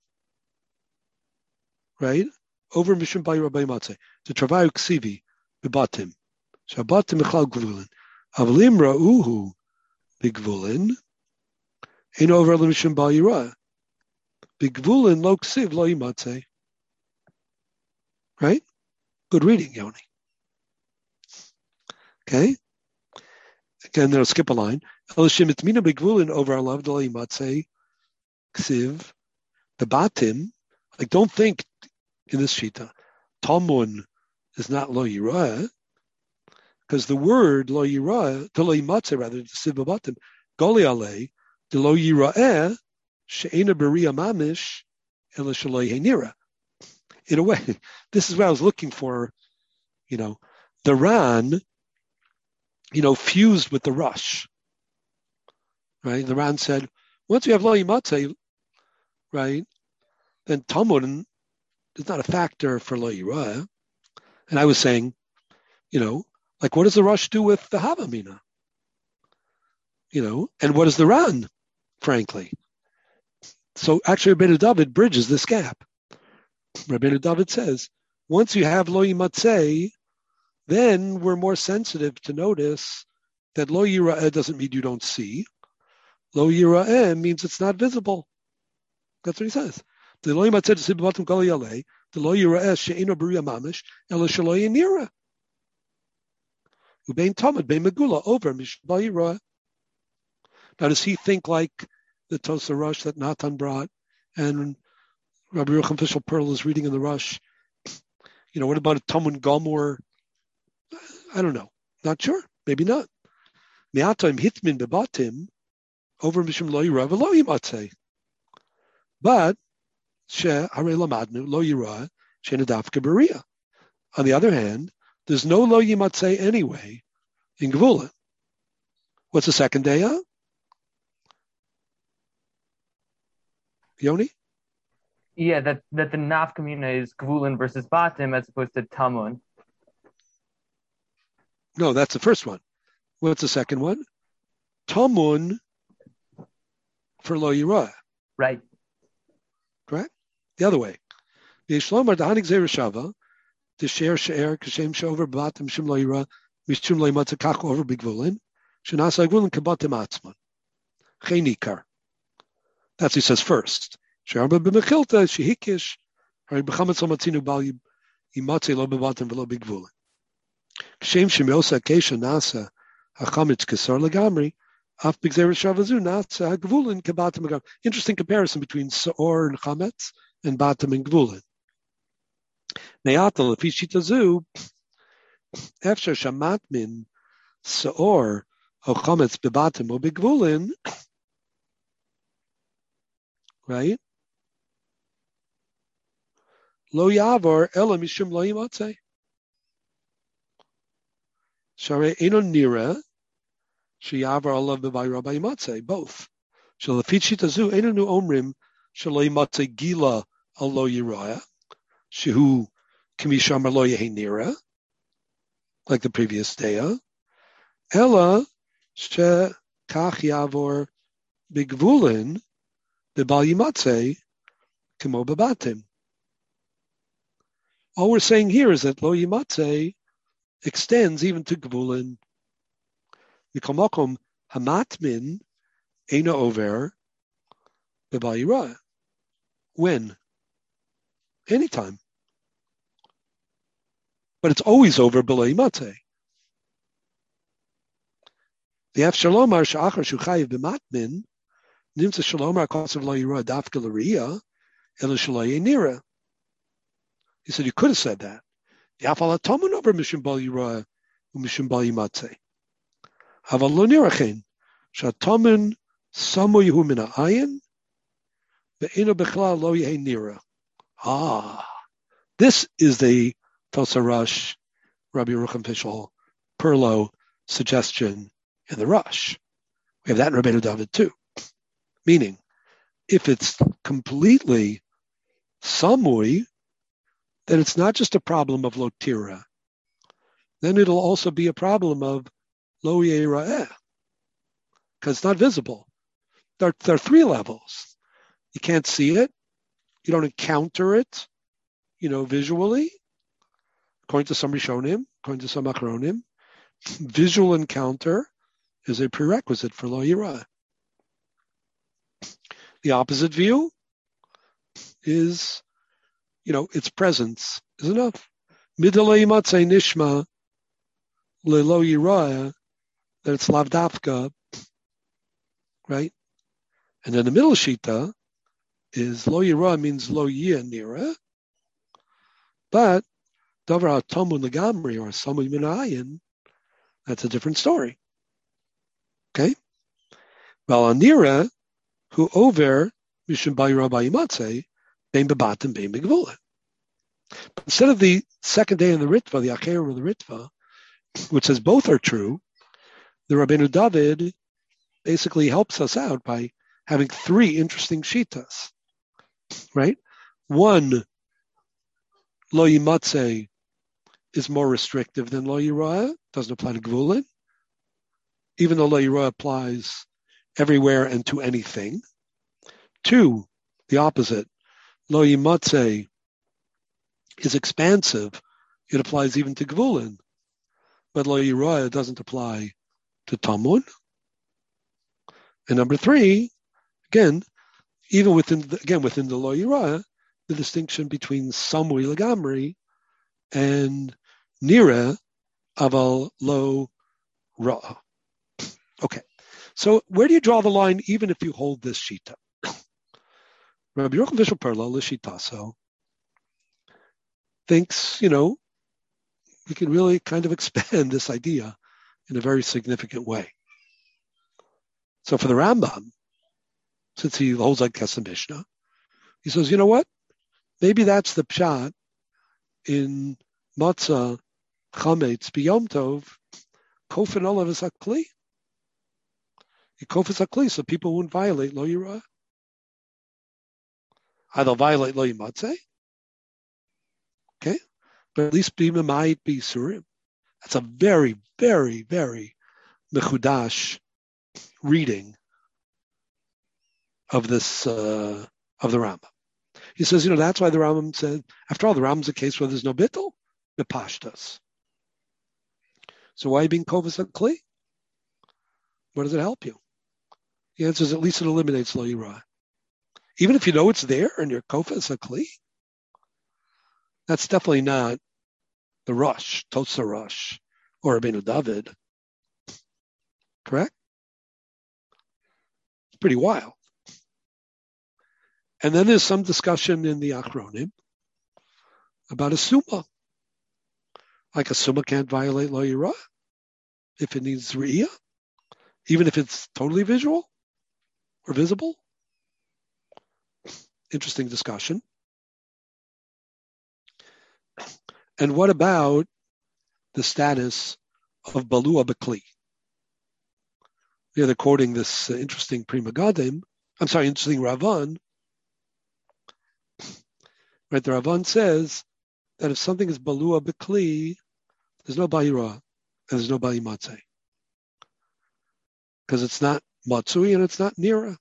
Right? Over mishum by Rabbi Matzeh. To travayu ksivi bebatim. Shabatim echal gvulin. Avalim ra'uhu bigvulin. Ein over l'mishum by Yirah. Bigvulin lo ksiv lo yimatzeh. Right? Good reading, Yoni. Okay. Again, they'll skip a line. Elishim itmina begvulin over our love delay matzeh ksiv bebatim. Like, don't think in this shita, Talmud is not lo yirah, because the word lo yirah, to lo yimatzeh rather, ksiv bebatim, goli alei, de lo yirah, she'ena beria mamish, ela shelo yehenira. In a way, this is what I was looking for, the Ran, fused with the Rush. Right? The Ran said, once you have lo yimatzeh, right, then Talmud is not a factor for lo yirah. And I was saying, like, what does the Rush do with the Havamina? And what does the Ran, frankly? So actually, Rabbeinu David bridges this gap. Rabbeinu David says, once you have lo yimatzeh, then we're more sensitive to notice that lo yira'eh doesn't mean you don't see. Lo yira'eh means it's not visible. That's what he says. The lo yimatzeh to sibatim kol yaleh, the lo yira'eh she'eno b'riya mamish, ela shelo yenira. Ubein tamid bein megula over mishba yira'eh. Now, does he think like the Tosa Rush that Natan brought and Rabbi Yochanan Fishel Pearl is reading in the Rush? What about a Talmud Gomor? I don't know. Not sure. Maybe not. Me'atim hitmin bebatim over mishum lo yirah v'lo yimatzeh. But harei lamadnu lo yirah she'ena dafka beria. On the other hand, there's no lo yimatzeh anyway in Gvulin. What's the second daya? Yoni? Yeah, that the nafkamina is Gvulin versus Batim as opposed to Tamun. No, that's the first one. What's the second one? Tamun for lo yirah. Right. Correct? The other way. V'yishlomar dahanik zereshava t'sher she'er k'shem she'over b'batim shim lo yirah mishum lo yimatzeh kach over b'gvulin shenasa gvulin k'batim atzman. Cheinikar. That's what he says first. She'arba b'mechilta shehikish hari b'chametz lo matzinu bal yimatzeh lo b'batim v'lo b'gvulin. Kshem shemiosa kesha nasa hachametz kesar legamri af b'gzeres shavazu nasa hagvulin kebatim agam. Interesting comparison between Saor and Chametz and Batim and Gvulin. Ne'ata lefi shitazu efshar shamat min Saor o Chametz bebatim o b'gvulin, right? Lo yavor ela mishum lo yimatzeh. Share enon nira, sheyavar alav b'bayra b'yimatzeh, both. Shalafit shitazu enon nu omrim shelo yimatzeh gila al lo yiraya, shehu k'misham lo yehi nira, like the previous daya. Ella she kach yavor b'gvulin b'bal yimatzeh k'mo b'batim. All we're saying here is that lo yimatzeh extends even to Gvulin. Mikomakom hamatmin eina over b'bal yirah. When? Anytime. But it's always over b'lo yimatzeh. The F Shalomar she'achar shuchayiv b'matmin nimtza Shalomar kosav lo yirah dafka l'riya ela shelo yenira. He said you could have said that. Yafal hatamun over mishum bal yirah u'mishum bal yimatzeh. Aval lo nirachen shatamun samu yehu min ha'ayin ve'eno bechlal lo yehi nira. This is the Tosa Rush, Rabbi Yerucham Fishel Perlo suggestion in the Rush. We have that in Rabbeinu David too. Meaning, if it's completely samui, then it's not just a problem of lo tira. Then it'll also be a problem of lo yera'eh, because it's not visible. There are three levels. You can't see it. You don't encounter it, visually. According to some Rishonim, according to some Achronim, visual encounter is a prerequisite for lo yira'eh. The opposite view is, its presence is enough. Midalei Matzei Nishma Lelo Yirah, that it's Lavdafka, right? And then the middle Shita is Lo Yirah means Lo Yia Nira, but Dover HaTomu Legamri or Samu Minayin, that's a different story. Okay? Well, Anira, who over Mishum Bayra Bayimatse, Bein Bebatim, Bein Begvula. Instead of the second day in the Ritva, the Acherim of the Ritva, which says both are true, the Rabbeinu David basically helps us out by having three interesting shitas, right? One, Lo Yimatse is more restrictive than Lo Yirah, doesn't apply to Gvulin, even though Lo Yirah applies everywhere and to anything. Two, the opposite, Lo Yimatse is expansive, it applies even to Gvulin, but Lo Yirah doesn't apply to Tamun. And number three, again, even within the Lo Yirah, the distinction between Samui Legamri and Nira Aval Lo Ra. Okay, so where do you draw the line even if you hold this Shita? Rabbi Yochanan Vishal Perla, Lishitaso, thinks, we can really kind of expand this idea in a very significant way. So for the Rambam, since he holds like Kesem Mishnah, he says, you know what? Maybe that's the pshat in Matzah Chametz B'Yom Tov, Kofen Olav is Hakli. Kofen is Hakli, so people won't violate Lo Yirah. Either violate Lo Yimatzeh, okay? But at least Bima might be Surim. That's a very, very, very mechudash reading of this, of the Rambam. He says, that's why the Rambam said, after all, the Rambam's a case where there's no bittul, the pashtas. So why being kovas hakli? What does it help you? The answer is at least it eliminates Lo Yirah. Even if you know it's there and you're kovas hakli, that's definitely not the Rosh, Tosar Rosh, or Rabbeinu David. Correct? It's pretty wild. And then there's some discussion in the Achronim about a summa. Like a summa can't violate Lo Yirah if it needs Re'iyah, even if it's totally visual or visible. Interesting discussion. And what about the status of Balua B'Kli? They're quoting this interesting Prima Gadim, interesting Ravan. Right, the Ravan says that if something is Balua B'Kli, there's no Bayira and there's no Bali Matzeh. Because it's not Matsui and it's not Nira.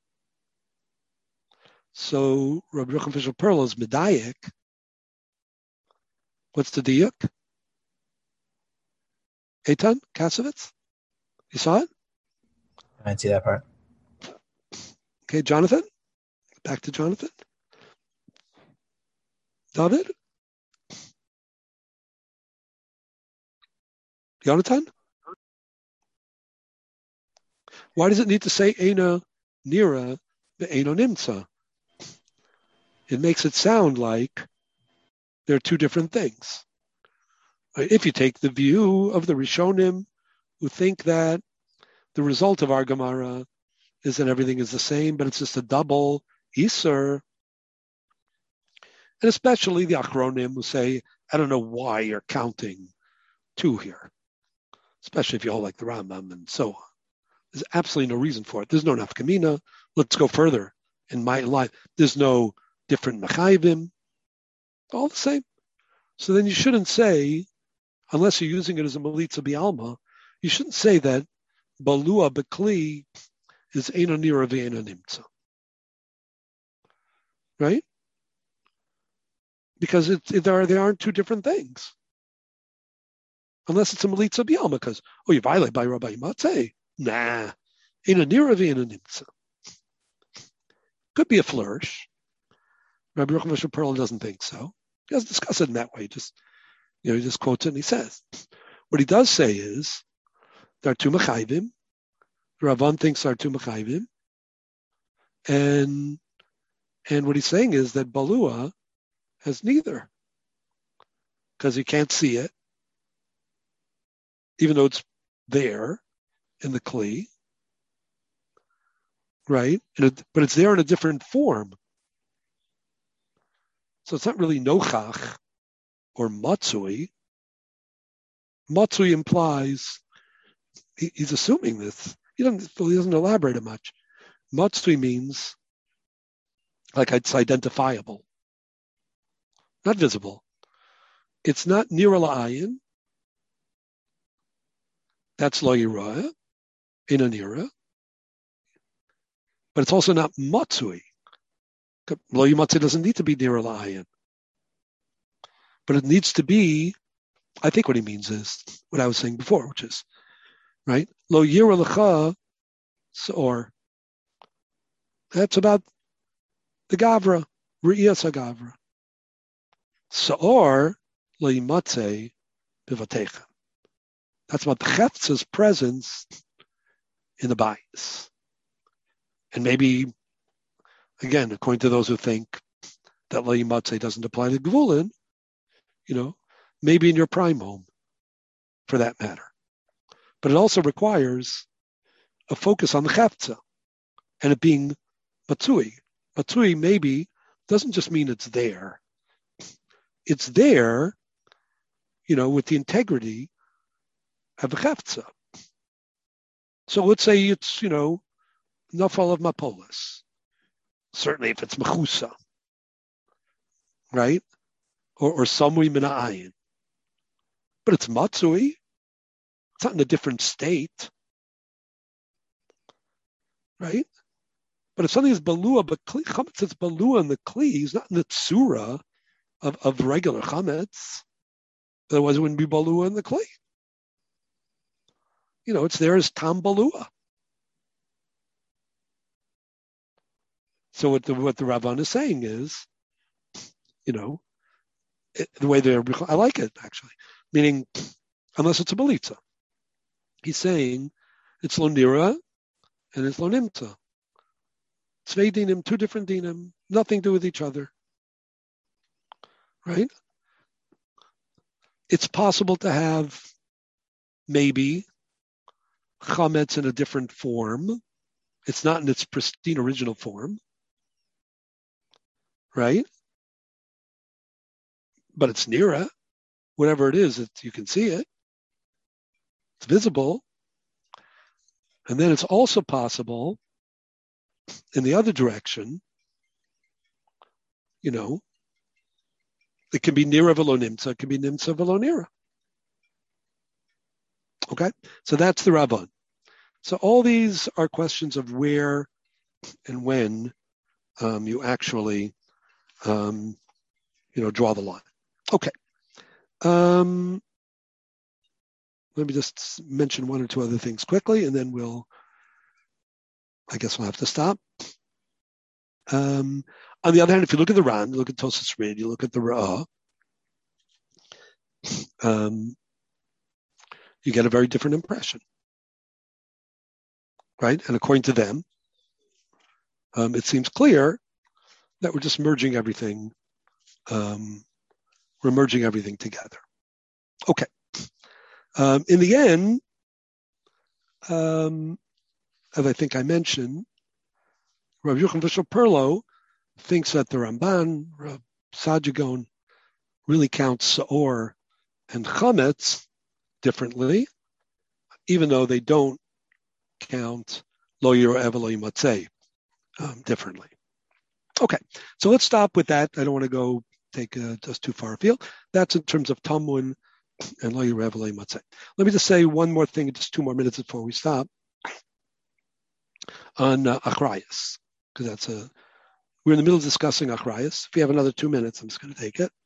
So Rabbi Yochanan Vishal Perla is Medayik. What's the diyuk? Eitan Kasovitz? You saw it? I didn't see that part. Okay, Jonathan? Back to Jonathan. David? Jonathan? Why does it need to say Eina Nira Eino Nimtza? It makes it sound like there are two different things. If you take the view of the Rishonim who think that the result of our Gemara is that everything is the same, but it's just a double Isur, and especially the Achronim who say, I don't know why you're counting two here, especially if you hold like the Rambam and so on. There's absolutely no reason for it. There's no nafkamina. Let's go further. In my life, there's no different mechayvim. All the same. So then you shouldn't say, unless you're using it as a Melitza Bialma, you shouldn't say that Balua B'Kli is Eino Nira V'Eino Nimtza. Right? Because they aren't two different things. Unless it's a Melitza Bialma, because, you violate by Rabbi Matzeh. Nah. Eino Nira V'Eino Nimtza. Could be a flourish. Rabbi Yochanan Vishal Perla doesn't think so. He doesn't discuss it in that way. Just, He just quotes it and he says. What he does say is, there are two mechayvim. The Ravan thinks there are two mechayvim. And what he's saying is that Balua has neither. Because he can't see it, even though it's there in the Kli. Right? But it's there in a different form. So it's not really nochach or matsui. Matsui implies, he's assuming this. He doesn't elaborate it much. Matsui means like it's identifiable, not visible. It's not nira la'ayin. That's lo yirah, in a nira. But it's also not matsui. Lo yimatzei doesn't need to be nira la'ayin. But it needs to be, I think what he means is what I was saying before, which is, right? Lo yira lecha, or that's about the gavra, re'iyas ha'gavra. Sa'or lo yimatzei bivatecha. That's about the cheftza's presence in the bayis. And maybe, again, according to those who think that lo yimatzei doesn't apply to gvulin, maybe in your prime home, for that matter. But it also requires a focus on the cheftza and it being matsui. Matsui maybe doesn't just mean it's there. It's there, with the integrity of the cheftza. So let's say it's, nafal of mapolis. Certainly if it's mechusa, right? Or samui min ha'ayin. But it's matsui. It's not in a different state, right? But if something is balua, but chametz is balua in the kli, he's not in the tsura of regular chametz. Otherwise, it wouldn't be balua in the kli. It's there as tam balua. So what the Ravan is saying is, the way I like it actually, meaning unless it's a balitza. He's saying it's lo nira and it's lo nimta. Tzvei dinim, two different dinim, nothing to do with each other. Right? It's possible to have maybe chametz in a different form. It's not in its pristine original form. Right? But it's nira. Whatever it is, you can see it. It's visible. And then it's also possible in the other direction, it can be nira velo nimtza, it can be nimtza velo nira. Okay? So that's the Rabban. So all these are questions of where and when you actually, draw the line. Okay. Let me just mention one or two other things quickly, and then I guess we'll have to stop. On the other hand, if you look at the Ran, you look at Tosas Rid, you look at the Ra'ah, you get a very different impression. Right? And according to them, it seems clear that we're just merging everything. We're merging everything together. Okay. In the end, as I think I mentioned, Rav Yochanan Vishal Perlo thinks that the Ramban, Rav Sajagon, really counts Sa'or and Chametz differently, even though they don't count Lo Yirah Eva Lo Yimatzei differently. Okay, so let's stop with that. I don't want to go take just too far afield. That's in terms of Tamun and Lo Yirah Eva Lo Yimatzei. Let me just say one more thing, just 2 more minutes before we stop, on Achrayas, because we're in the middle of discussing Achrayas. If you have another 2 minutes, I'm just going to take it.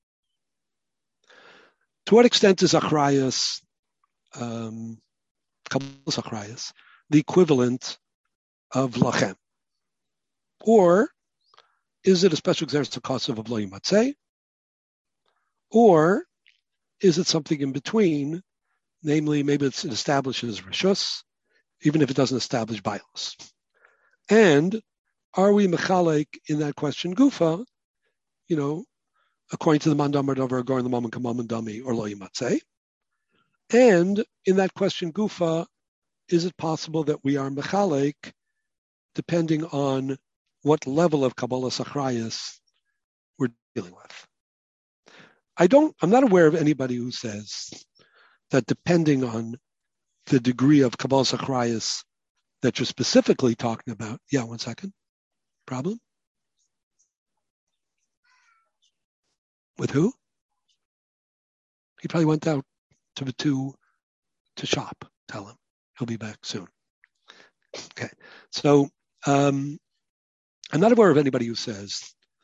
To what extent is Achrayas, Kabbalas Achrayas, the equivalent of Lachem? Or is it a special exercise of Lo Yimatzei? Or is it something in between? Namely, maybe it establishes Rishus, even if it doesn't establish Bailus. And are we Mechalek in that question Gufa, according to the Mandamar Dover, going the Mammon Kamam Dami, or Lo Yimatzeh? And in that question Gufa, is it possible that we are Mechalek depending on what level of Kabbalah Sachrayas we're dealing with? I'm not aware of anybody who says that depending on the degree of Kabbalah Sachrayas that you're specifically talking about. Yeah, 1 second. Problem? With who? He probably went out to shop. Tell him. He'll be back soon. Okay. So I'm not aware of anybody who says,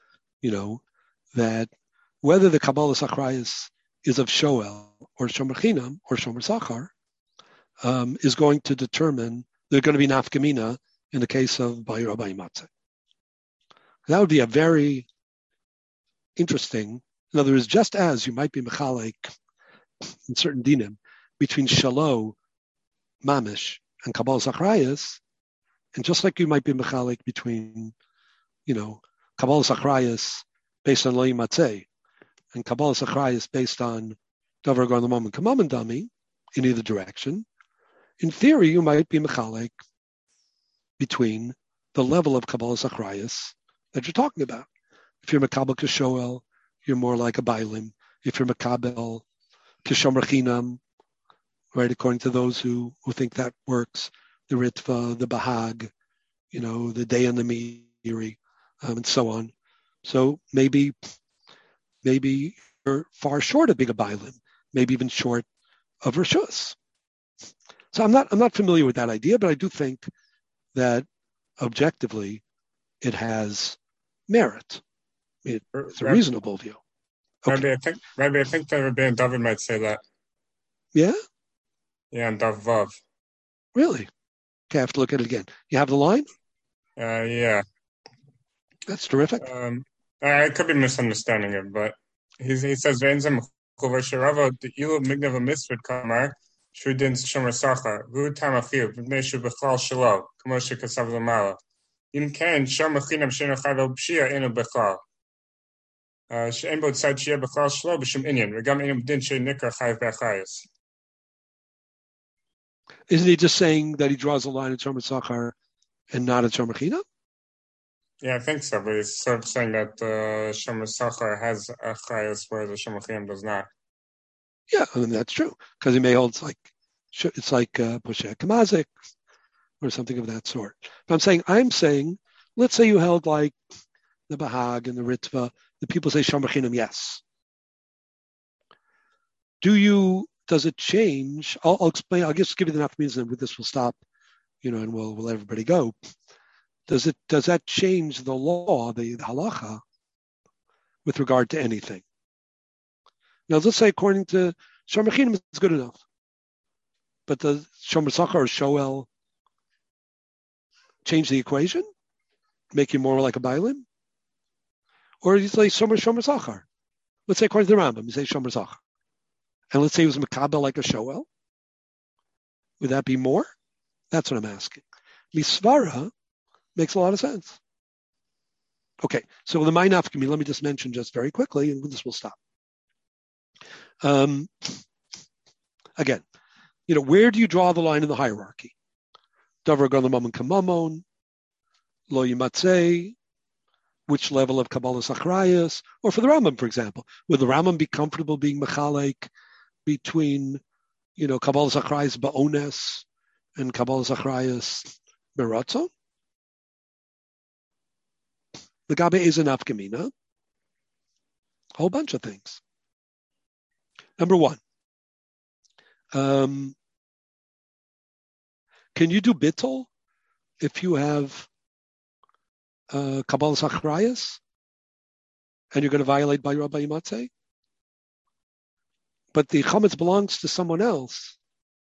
that whether the Kabbalah Sachrayas is of Shoel or Shomer Chinam or Shomer Sachar is going to determine they're going to be nafkamina in the case of Bayir or Bayimatzeh. That would be a very interesting, in other words, just as you might be mechalek in certain dinim between Shalo, Mamish, and Kabbalah Sachrayas, and just like you might be mechalek between, Kabbalah Sachrayas based on Lo Yimatzeh and Kabbalah Sachrayas based on Dover Gon the Moment Kamam and Dami in either direction, in theory, you might be mechalek between the level of Kabbalah Sachrayas that you're talking about. If you're Makabel Kishoel, you're more like a Bailim. If you're Makabel Kishomer Chinam, right, according to those who think that works, the Ritva, the Bahag, the Day and the Miri, and so on. So maybe you're far short of being a Bailim, maybe even short of Rishus. So I'm not familiar with that idea, but I do think that objectively it has merit. It's a reasonable view. Okay. Maybe I think that Rabbi and David might say that. Yeah? Yeah, and Dav Vav. Really? Okay, I have to look at it again. You have the line? Yeah. That's terrific. I could be misunderstanding it, but he says, "Ve'enzem chuvarshirava the ilu mignav misfit kamar shudin shomer sachar hu tamachiv b'nei shu b'chlal shelo kamo shekasav lamala im ken shomer chinam she'enu chayv b'shia enu b'chlal she'en bo tzad shia b'chlal shelo b'shum inyan v'gam enu b'din she'nikra chayv b'achayis." Isn't he just saying that he draws a line at shomer sachar and not at shomer chinam? Yeah, I think so, but he's sort of saying that Shomer Sachar has a chayas where the Shomer Chinam does not. Yeah, I mean, that's true, because he may hold it's like Posheh Kamazik or something of that sort. But I'm saying, let's say you held like the Bahag and the Ritva, the people say Shomer Chinam, yes. Does it change? I'll explain, I'll just give you the enough means and with this we'll stop, and we'll let everybody go. Does that change the law, the halacha, with regard to anything? Now, let's say according to Shomer Chinam, it's good enough. But does Shomer Sachar or Shoel change the equation? Make you more like a Bailim? Or you say Shomer Sachar? Let's say according to the Rambam, you say Shomer Sachar. And let's say it was Makabel like a Shoel. Would that be more? That's what I'm asking. Lisvara makes a lot of sense. Okay, so the Ma'inafkami, let me just mention just very quickly, and this will stop. Again, where do you draw the line in the hierarchy? Davar Gon L'Mamon Kamamon, Lo Yimatzeh, which level of Kabbalah Sachrayas, or for the Rambam, for example, would the Rambam be comfortable being mechalek between, Kabbalah Sachrayas Ba'ones and Kabbalah Sachrayas Beratzon? The Gabe is an Afkamina. A whole bunch of things. Number one, can you do bittul if you have Kabbalah Sachrayas and you're going to violate by Rabbi Yimatzeh? But the chametz belongs to someone else,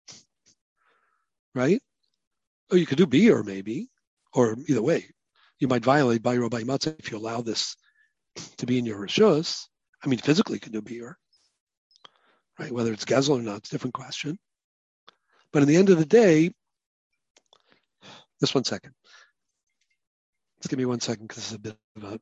right? Or you could do beer maybe, or either way. You might violate by Rabbi Yimatzeh if you allow this to be in your rishus. I mean, physically you can do beer. right? Whether it's Gezel or not, it's a different question. But in the end of the day, just 1 second. Just give me 1 second because it's a bit of a...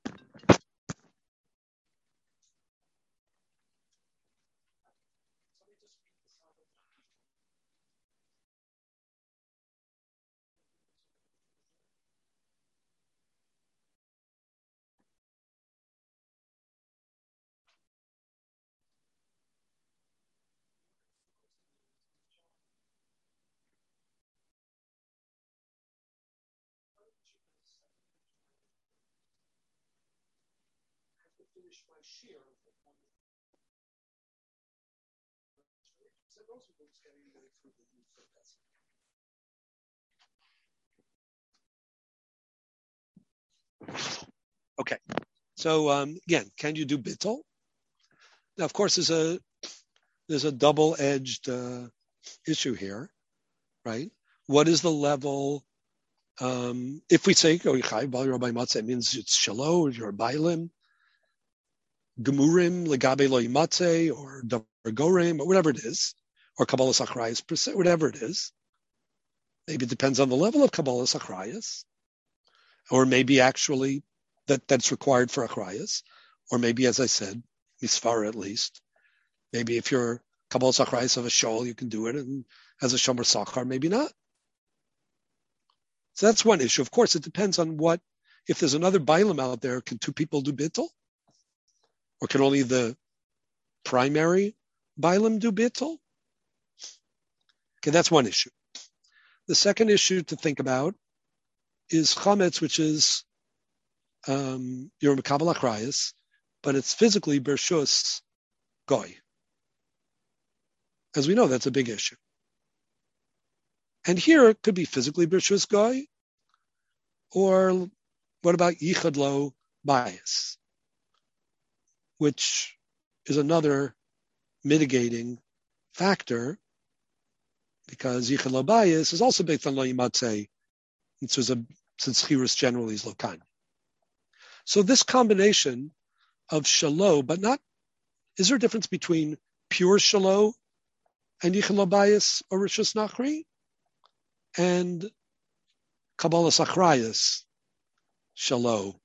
Okay. So again, can you do bittul? Now, of course, there's a double-edged issue here, right? What is the level? If we say it means it's shalo, or bailim, gemurim, legabe lo yimatze, or gorim, or whatever it is, or kabbalah achrayas, whatever it is. Maybe it depends on the level of kabbalah achrayas, or maybe actually that's required for achrayas, or maybe, as I said, misfar at least. Maybe if you're kabbalah achrayas of a shol, you can do it, and as a shomer sachar, maybe not. So that's one issue. Of course, it depends on what. If there's another bailam out there, can two people do bittul? Or can only the primary bailam do bittul? Okay, that's one issue. The second issue to think about is chametz, which is your mekabel achrayas, but it's physically bershus goy. As we know, that's a big issue. And here it could be physically bershus goy, or what about yichad lo bias, which is another mitigating factor, because yichad lo bias is also based on lo yimatzeh, since chirus generally is lokan. So this combination of shalo, but not, is there a difference between pure shalo and yichad lo bias or rishus nachri, and kabbalah achrayas shalo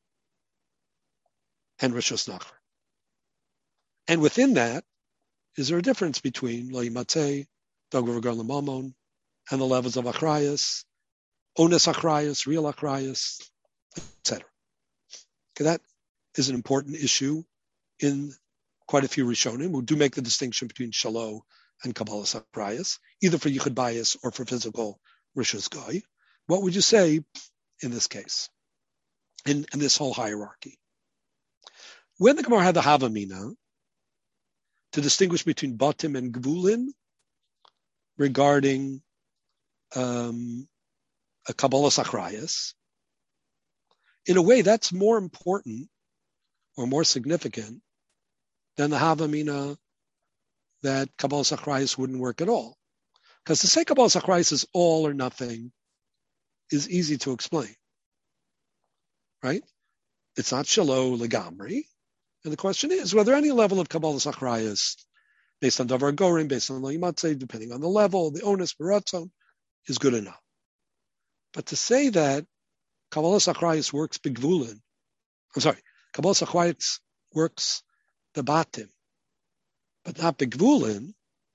and rishus nachri? And within that, is there a difference between lo yimatzeh, dogor v'gar l'mamon, and the levels of achrayas, ones achrayas, real achrayas, etc.? Okay, that is an important issue in quite a few Rishonim who do make the distinction between shalo and kabbalah achrayas, either for yichud bias or for physical rishus goy. What would you say in this case, in this whole hierarchy? When the Gemara had the Havamina to distinguish between batim and gvulin regarding a kabbalah achrayas, in a way that's more important or more significant than the Havamina that kabbalah achrayas wouldn't work at all. Because to say kabbalah achrayas is all or nothing is easy to explain, right? It's not shalo legamri. And the question is whether any level of kabbalah achrayas, based on davar gorim, based on lo yimatzeh, depending on the level, the onus baratzon, is good enough. But to say that kabbalah achrayas works bigvulin, kabbalah achrayas works bebatim, but not bigvulin,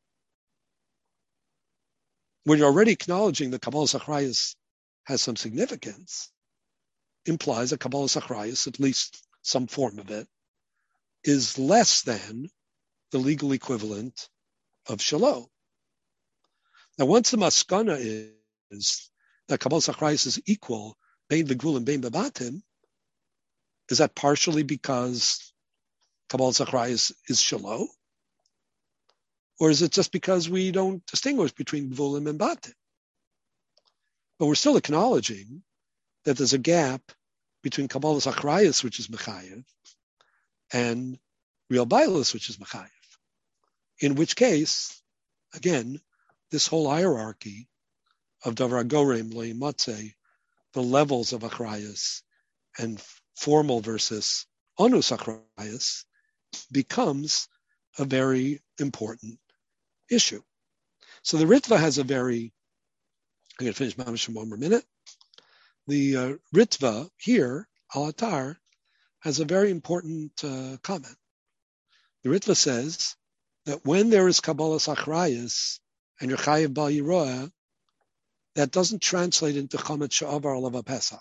when you're already acknowledging that kabbalah achrayas has some significance, implies that kabbalah achrayas, at least some form of it, is less than the legal equivalent of shalo. Now, once the maskana is that kabbalah achrayas is equal bein v'gvul and bein bebatim, is that partially because kabbalah achrayas is shalo, or is it just because we don't distinguish between gvulim and batim? But we're still acknowledging that there's a gap between kabbalah achrayas, which is mechayev, and real bailas, which is mechayev. In which case, again, this whole hierarchy of davar gorim, lo yimatzeh, the levels of achrayas, and formal versus onus achrayas, becomes a very important issue. So the Ritva has I'm going to finish Mamish in one more minute. The Ritva here, Al-Atar, has a very important comment. The Ritva says that when there is Kabbalas Achrayus and you're Chayiv Bal Yiroah, that doesn't translate into Chametz She'avar Alav Pesach.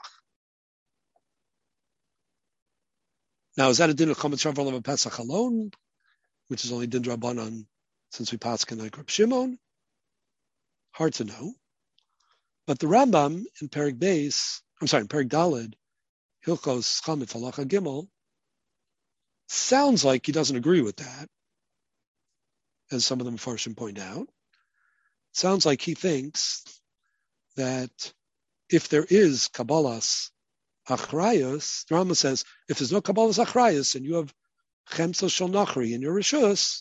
Now, is that a din of Chametz She'avar Alav Pesach alone, which is only din Rabbanan since we pass in like Reb Shimon? Hard to know. But the Rambam in Perek Daled, Hilchos Chametz Halacha Gimel, sounds like he doesn't agree with that, as some of the Mefarshim point out. Sounds like he thinks that if there is Kabbalas Achrayus, the Rambam says, if there's no Kabbalas Achrayus and you have Chemsa Shel Nachri in your Rishus,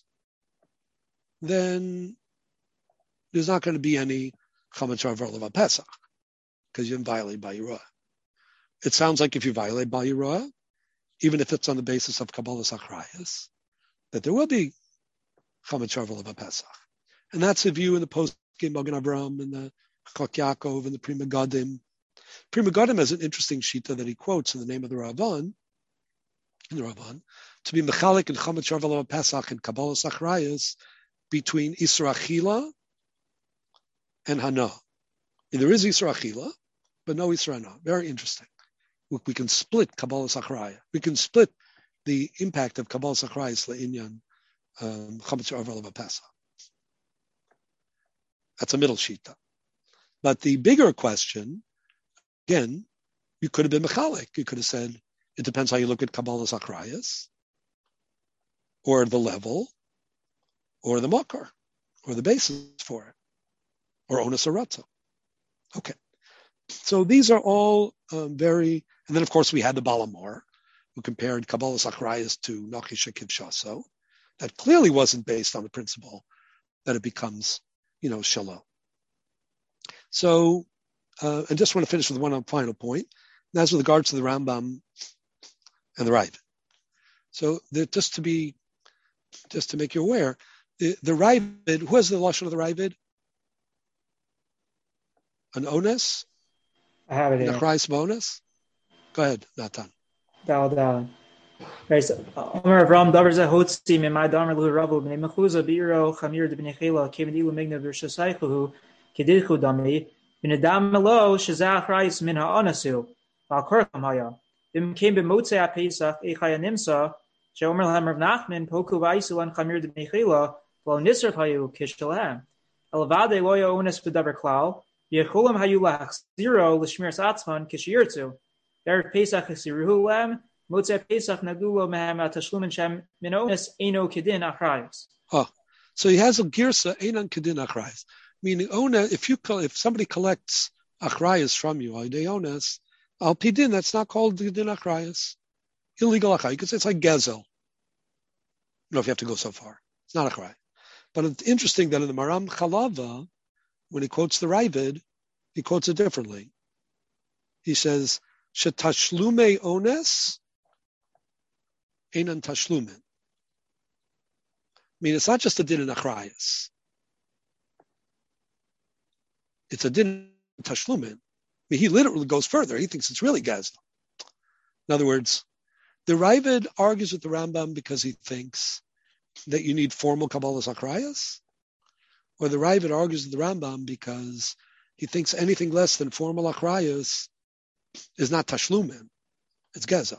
then there's not going to be any Chametz She'avar Alav Pesach, because you didn't violate Bal Yiroah. It sounds like if you violate Bal Yiroah, even if it's on the basis of Kabbalas Achrayus, that there will be Chametz She'avar Alav Pesach. And that's the view in the post-Game Magen Avraham and the Chok Yaakov and the Pri Megadim. Pri Megadim has an interesting shita that he quotes in the name of the Ravan, to be mechalik and Chametz She'avar Alav Pesach and Kabbalas Achrayus between Isra Achila and Hana. And there is Isra Achila, but no Isra Hana. Very interesting. We can split Kabbalas Achrayus. We can split the impact of Kabbalas Achrayus le'inyan Chametz She'avar Alav Pesach. That's a middle shita. But the bigger question, again, you could have been mechalik. You could have said, it depends how you look at Kabbalas Achrayus, or the level, or the makar, or the basis for it, or onus aratza. Okay. So these are all very, and then of course we had the Balamor, who compared Kabbalas Achrayus to Nachi Shekiv Shaso. That clearly wasn't based on the principle that it becomes, shalom. So, I just want to finish with one final point. And that's with regards to the Rambam and the Ravid. So, just to make you aware, the Ravid, who has the lashon of the Ravid? An ones? I have it here. An achrayus bonus? Go ahead, Natan. Dal. Right, so Omer Avram Davar Zehotzi Mimai Damer Lu Rabu Bnei Mechuza Biro Chamir de Bnei Chela Kevin Ilu Migna V'Shasaychu Kedilchu Dami V'Nedam Melo Shazach Rayis Min HaOnasu V'Alkorcham Haya V'Im Came B'Motzei HaPesach Echaya Nimsa She'Omer Lahem Rav Nachman Poku V'Aisu An Chamir de Bnei Chela V'Lo Nisrach Hayu Kishalem Elavade Loya Onas B'Davar Klal V'Yechulam Hayu Lach Zero L'Shmir Satzman Kishirtzu There Pesach Chesiruhu Lem Motzei Pesach Nagulo Mehem Atashlumin Shem Minonis Eno Kedin Achrayus. Oh, so he has a girsa Enon Kedin Achrayus, meaning if somebody collects Achrayus from you, Ideonis, Al Pidin, that's not called Kedin Achrayus. Illegal Achrayus. You could say it's like Gezel. If you have to go so far. It's not Achrayus. But it's interesting that in the Maram Chalava, when he quotes the Ravid, he quotes it differently. He says, Shetashlume Ones Einan Tashlumin. I mean, it's not just a din in Achrayus. It's a din in Tashlumin. I mean, he literally goes further. He thinks it's really Gazel. In other words, the Ravid argues with the Rambam because he thinks that you need formal Kabbalas Achrayus, or the Ravid argues with the Rambam because he thinks anything less than formal Achrayus is not Tashlumin. It's Gazel.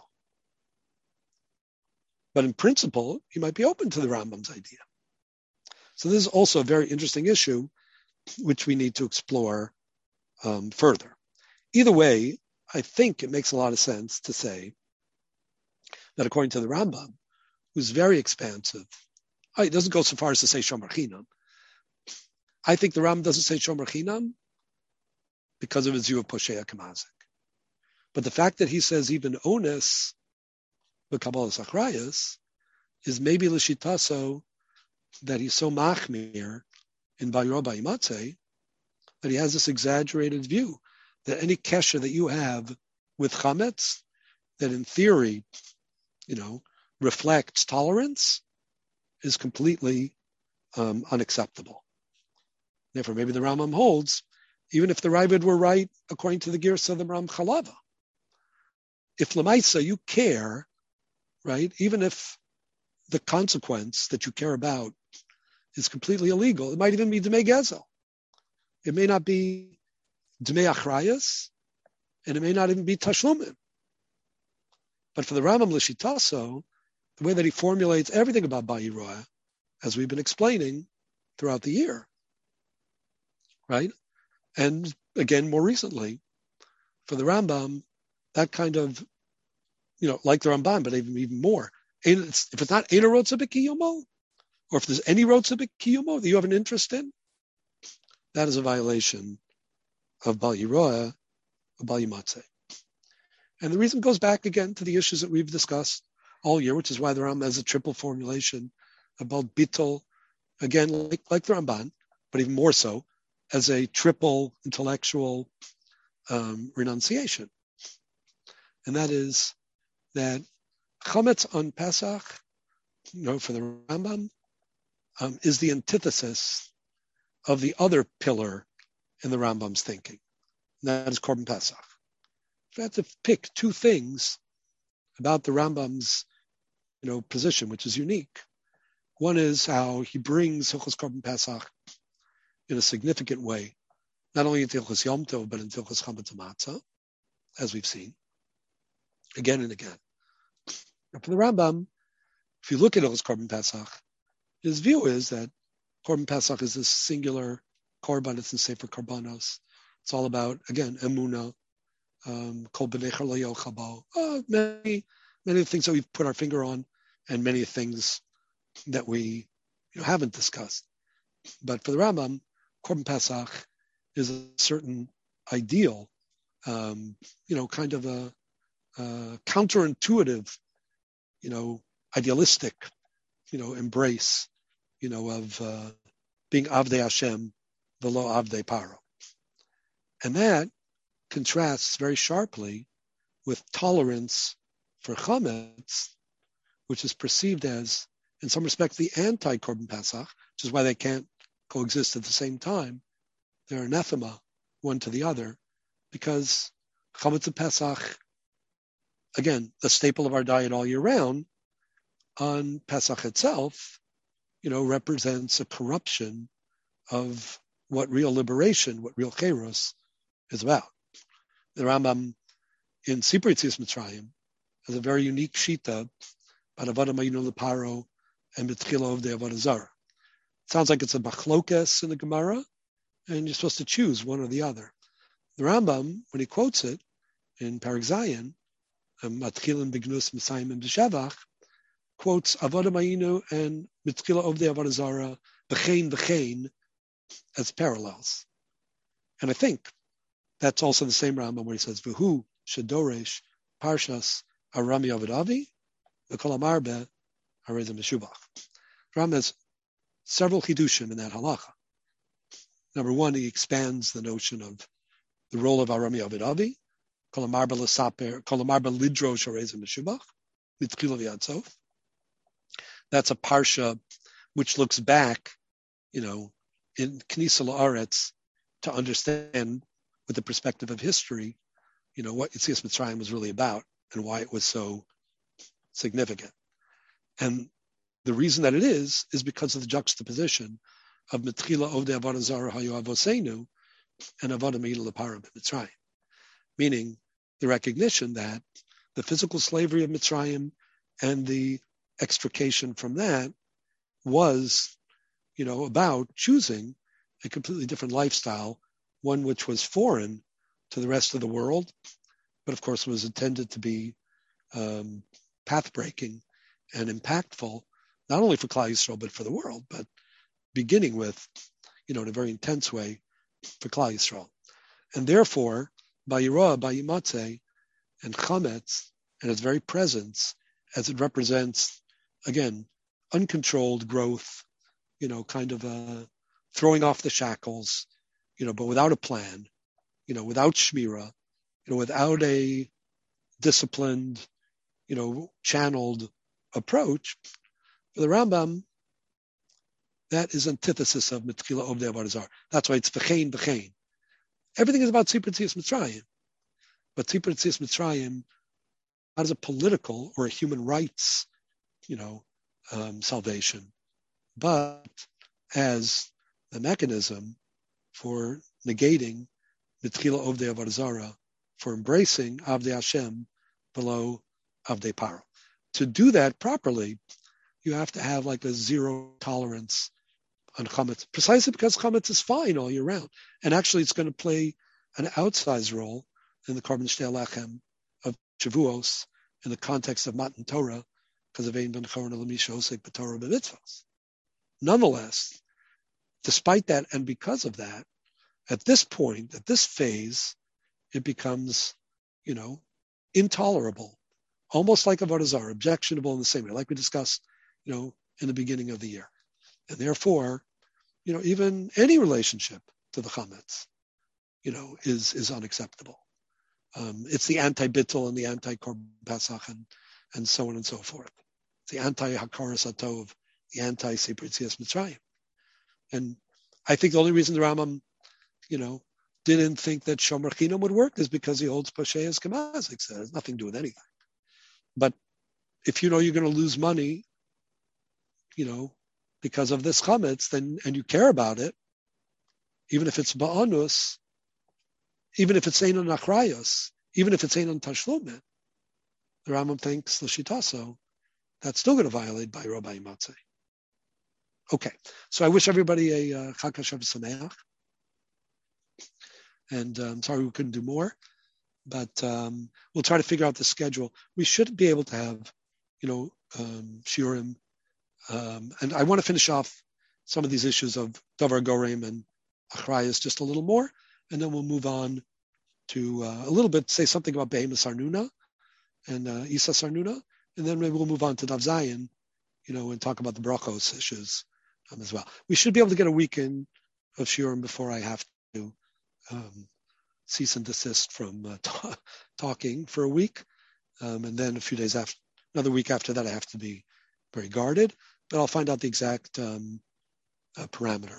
But in principle, he might be open to the Rambam's idea. So this is also a very interesting issue, which we need to explore further. Either way, I think it makes a lot of sense to say that according to the Rambam, who's very expansive, it doesn't go so far as to say Shomer Chinam. I think the Rambam doesn't say Shomer Chinam because of his view of Poshea Kamazik. But the fact that he says even Ones, the Kabbalas Achrayus, is maybe l'shitaso that he's so machmir in Bayro Bayimatzeh that he has this exaggerated view that any kesher that you have with chametz that in theory, reflects tolerance is completely unacceptable. Therefore, maybe the Rambam holds, even if the Ravid were right according to the Girsa of the Ram Chalava, if Lamaisa you care, right, even if the consequence that you care about is completely illegal, it might even be Dmei Gezel. It may not be Dmei Achrayas, and it may not even be Tashlumim. But for the Rambam L'Shitaso, the way that he formulates everything about Bayiroa, as we've been explaining throughout the year, right? And again, more recently, for the Rambam, that kind of, like the Ramban, but even more. If it's not Eina Rotza B'Kiyumo, or if there's any Rotza B'Kiyumo that you have an interest in, that is a violation of Bal Yiroa or Bal Yimatzeh. And the reason goes back again to the issues that we've discussed all year, which is why the Rambam has a triple formulation about Bittul, again, like the Ramban, but even more so, as a triple intellectual renunciation. And that is that Chametz on Pesach, for the Rambam, is the antithesis of the other pillar in the Rambam's thinking. And that is Korban Pesach. If I had to pick two things about the Rambam's, position, which is unique. One is how he brings Hilchos Korban Pesach in a significant way, not only into Hilchos Yom Tov, but into Hilchos Chametz Matzah, as we've seen, again and again. And for the Rambam, if you look at Hilchos Korban Pesach, his view is that Korban Pesach is this singular korban. It's in Sefer Korbanos. It's all about, again, Emunah, Kol B'nei Lo Yochabo, many of the things that we've put our finger on, and many things that we haven't discussed. But for the Rambam, Korban Pesach is a certain ideal, kind of a counterintuitive, idealistic, embrace, of being Avdei Hashem, velo Avdei Paro. And that contrasts very sharply with tolerance for Chametz, which is perceived as, in some respects, the anti-Korban Pesach, which is why they can't coexist at the same time. They're anathema, one to the other, because Chametz and Pesach, again, the staple of our diet all year round, on Pesach itself, represents a corruption of what real liberation, what real Kairos is about. The Rambam in Sipur Yetzias Mitzrayim has a very unique shita about Avodah Mayinu Leparo and B'tchila of the Avodah Zarah. It sounds like it's a machlokes in the Gemara, and you're supposed to choose one or the other. The Rambam, when he quotes it in Perek Zayin, Matchilim B'gnus Misayim and B'shevach, quotes Avodah Mayinu and B'tchila of the Avodah Zarah, B'chein, as parallels. And I think that's also the same Rambam where he says, V'hu Shedoresh Parshas Arami Avodavi, V'kol Amarbe Harei Meshubach. Rambam has several chidushim in that halacha. Number one, he expands the notion of the role of Arami Avodavi, Kol Amarbe L'saper, Kol Amarbe Lidrosh Harei Meshubach, Mitzchila V'yadsof. That's a parsha which looks back, in Knisa La'aretz to understand with the perspective of history, what Yetzias Mitzrayim was really about and why it was so significant. And the reason that it is because of the juxtaposition of Metchila Ovdei Avodah Zarah Hayu Avoseinu and Avodah Mayinu Leparo B'Mitzrayim, meaning the recognition that the physical slavery of Mitzrayim and the extrication from that was, about choosing a completely different lifestyle, one which was foreign to the rest of the world, but of course was intended to be path-breaking and impactful, not only for Klal Yisrael, but for the world, but beginning with, in a very intense way for Klal Yisrael. And therefore, Bayiroa, Bayimatzeh, and Chametz, and its very presence, as it represents, again, uncontrolled growth, kind of throwing off the shackles, but without a plan, without shmira, without a disciplined, channeled approach. For the Rambam, that is antithesis of Mitchila Ovdei Avodah Zarah. That's why it's v'chein v'chein. Everything is about Tzipur Tzias Mitzrayim. But Tzipur Tzias Mitzrayim, not as a political or a human rights, salvation, but as the mechanism for negating Mitchila Ovdei Avodah Zarah, for embracing Avdei Hashem below Avdei Paro. To do that properly, you have to have like a zero tolerance on chametz, precisely because chametz is fine all year round, and actually it's going to play an outsized role in the Korban Shtei Lechem of Shavuos in the context of Matan Torah, because of Ein Ben Choron L'Misha Osek B'Torah B'Mitzvos. Nonetheless, despite that and because of that, at this point, at this phase, it becomes, intolerable, almost like Avodah Zarah, objectionable in the same way, like we discussed, in the beginning of the year. And therefore, even any relationship to the chametz, is unacceptable. It's the anti-bittul and the anti-korban Pesach and so on and so forth. It's the anti-hakaras hatov, the anti-Sefer Tzias Mitzrayim. And I think the only reason the Rambam, didn't think that Shomer Chinam would work is because he holds Pasheas Kamazik. So it has nothing to do with anything. But if you're going to lose money, because of this chametz, then and you care about it, even if it's ba'anus, even if it's einon achrayos, even if it's einon tashlumin, the Rambam thinks l'shitaso, that's still going to violate by Rabbi Matzeh. Okay, so I wish everybody a Chag Hashav Sameach, and I'm sorry we couldn't do more, but we'll try to figure out the schedule. We should be able to have, shiurim. And I want to finish off some of these issues of Davar Gorim and Achrayas just a little more, and then we'll move on to a little bit, say something about Behemoth Sarnuna and Isa Sarnuna, and then maybe we'll move on to Dav Zayin, and talk about the Brachos issues as well. We should be able to get a weekend of Shiurim before I have to cease and desist from talking for a week, and then a few days after, another week after that, I have to be very guarded, but I'll find out the exact parameter.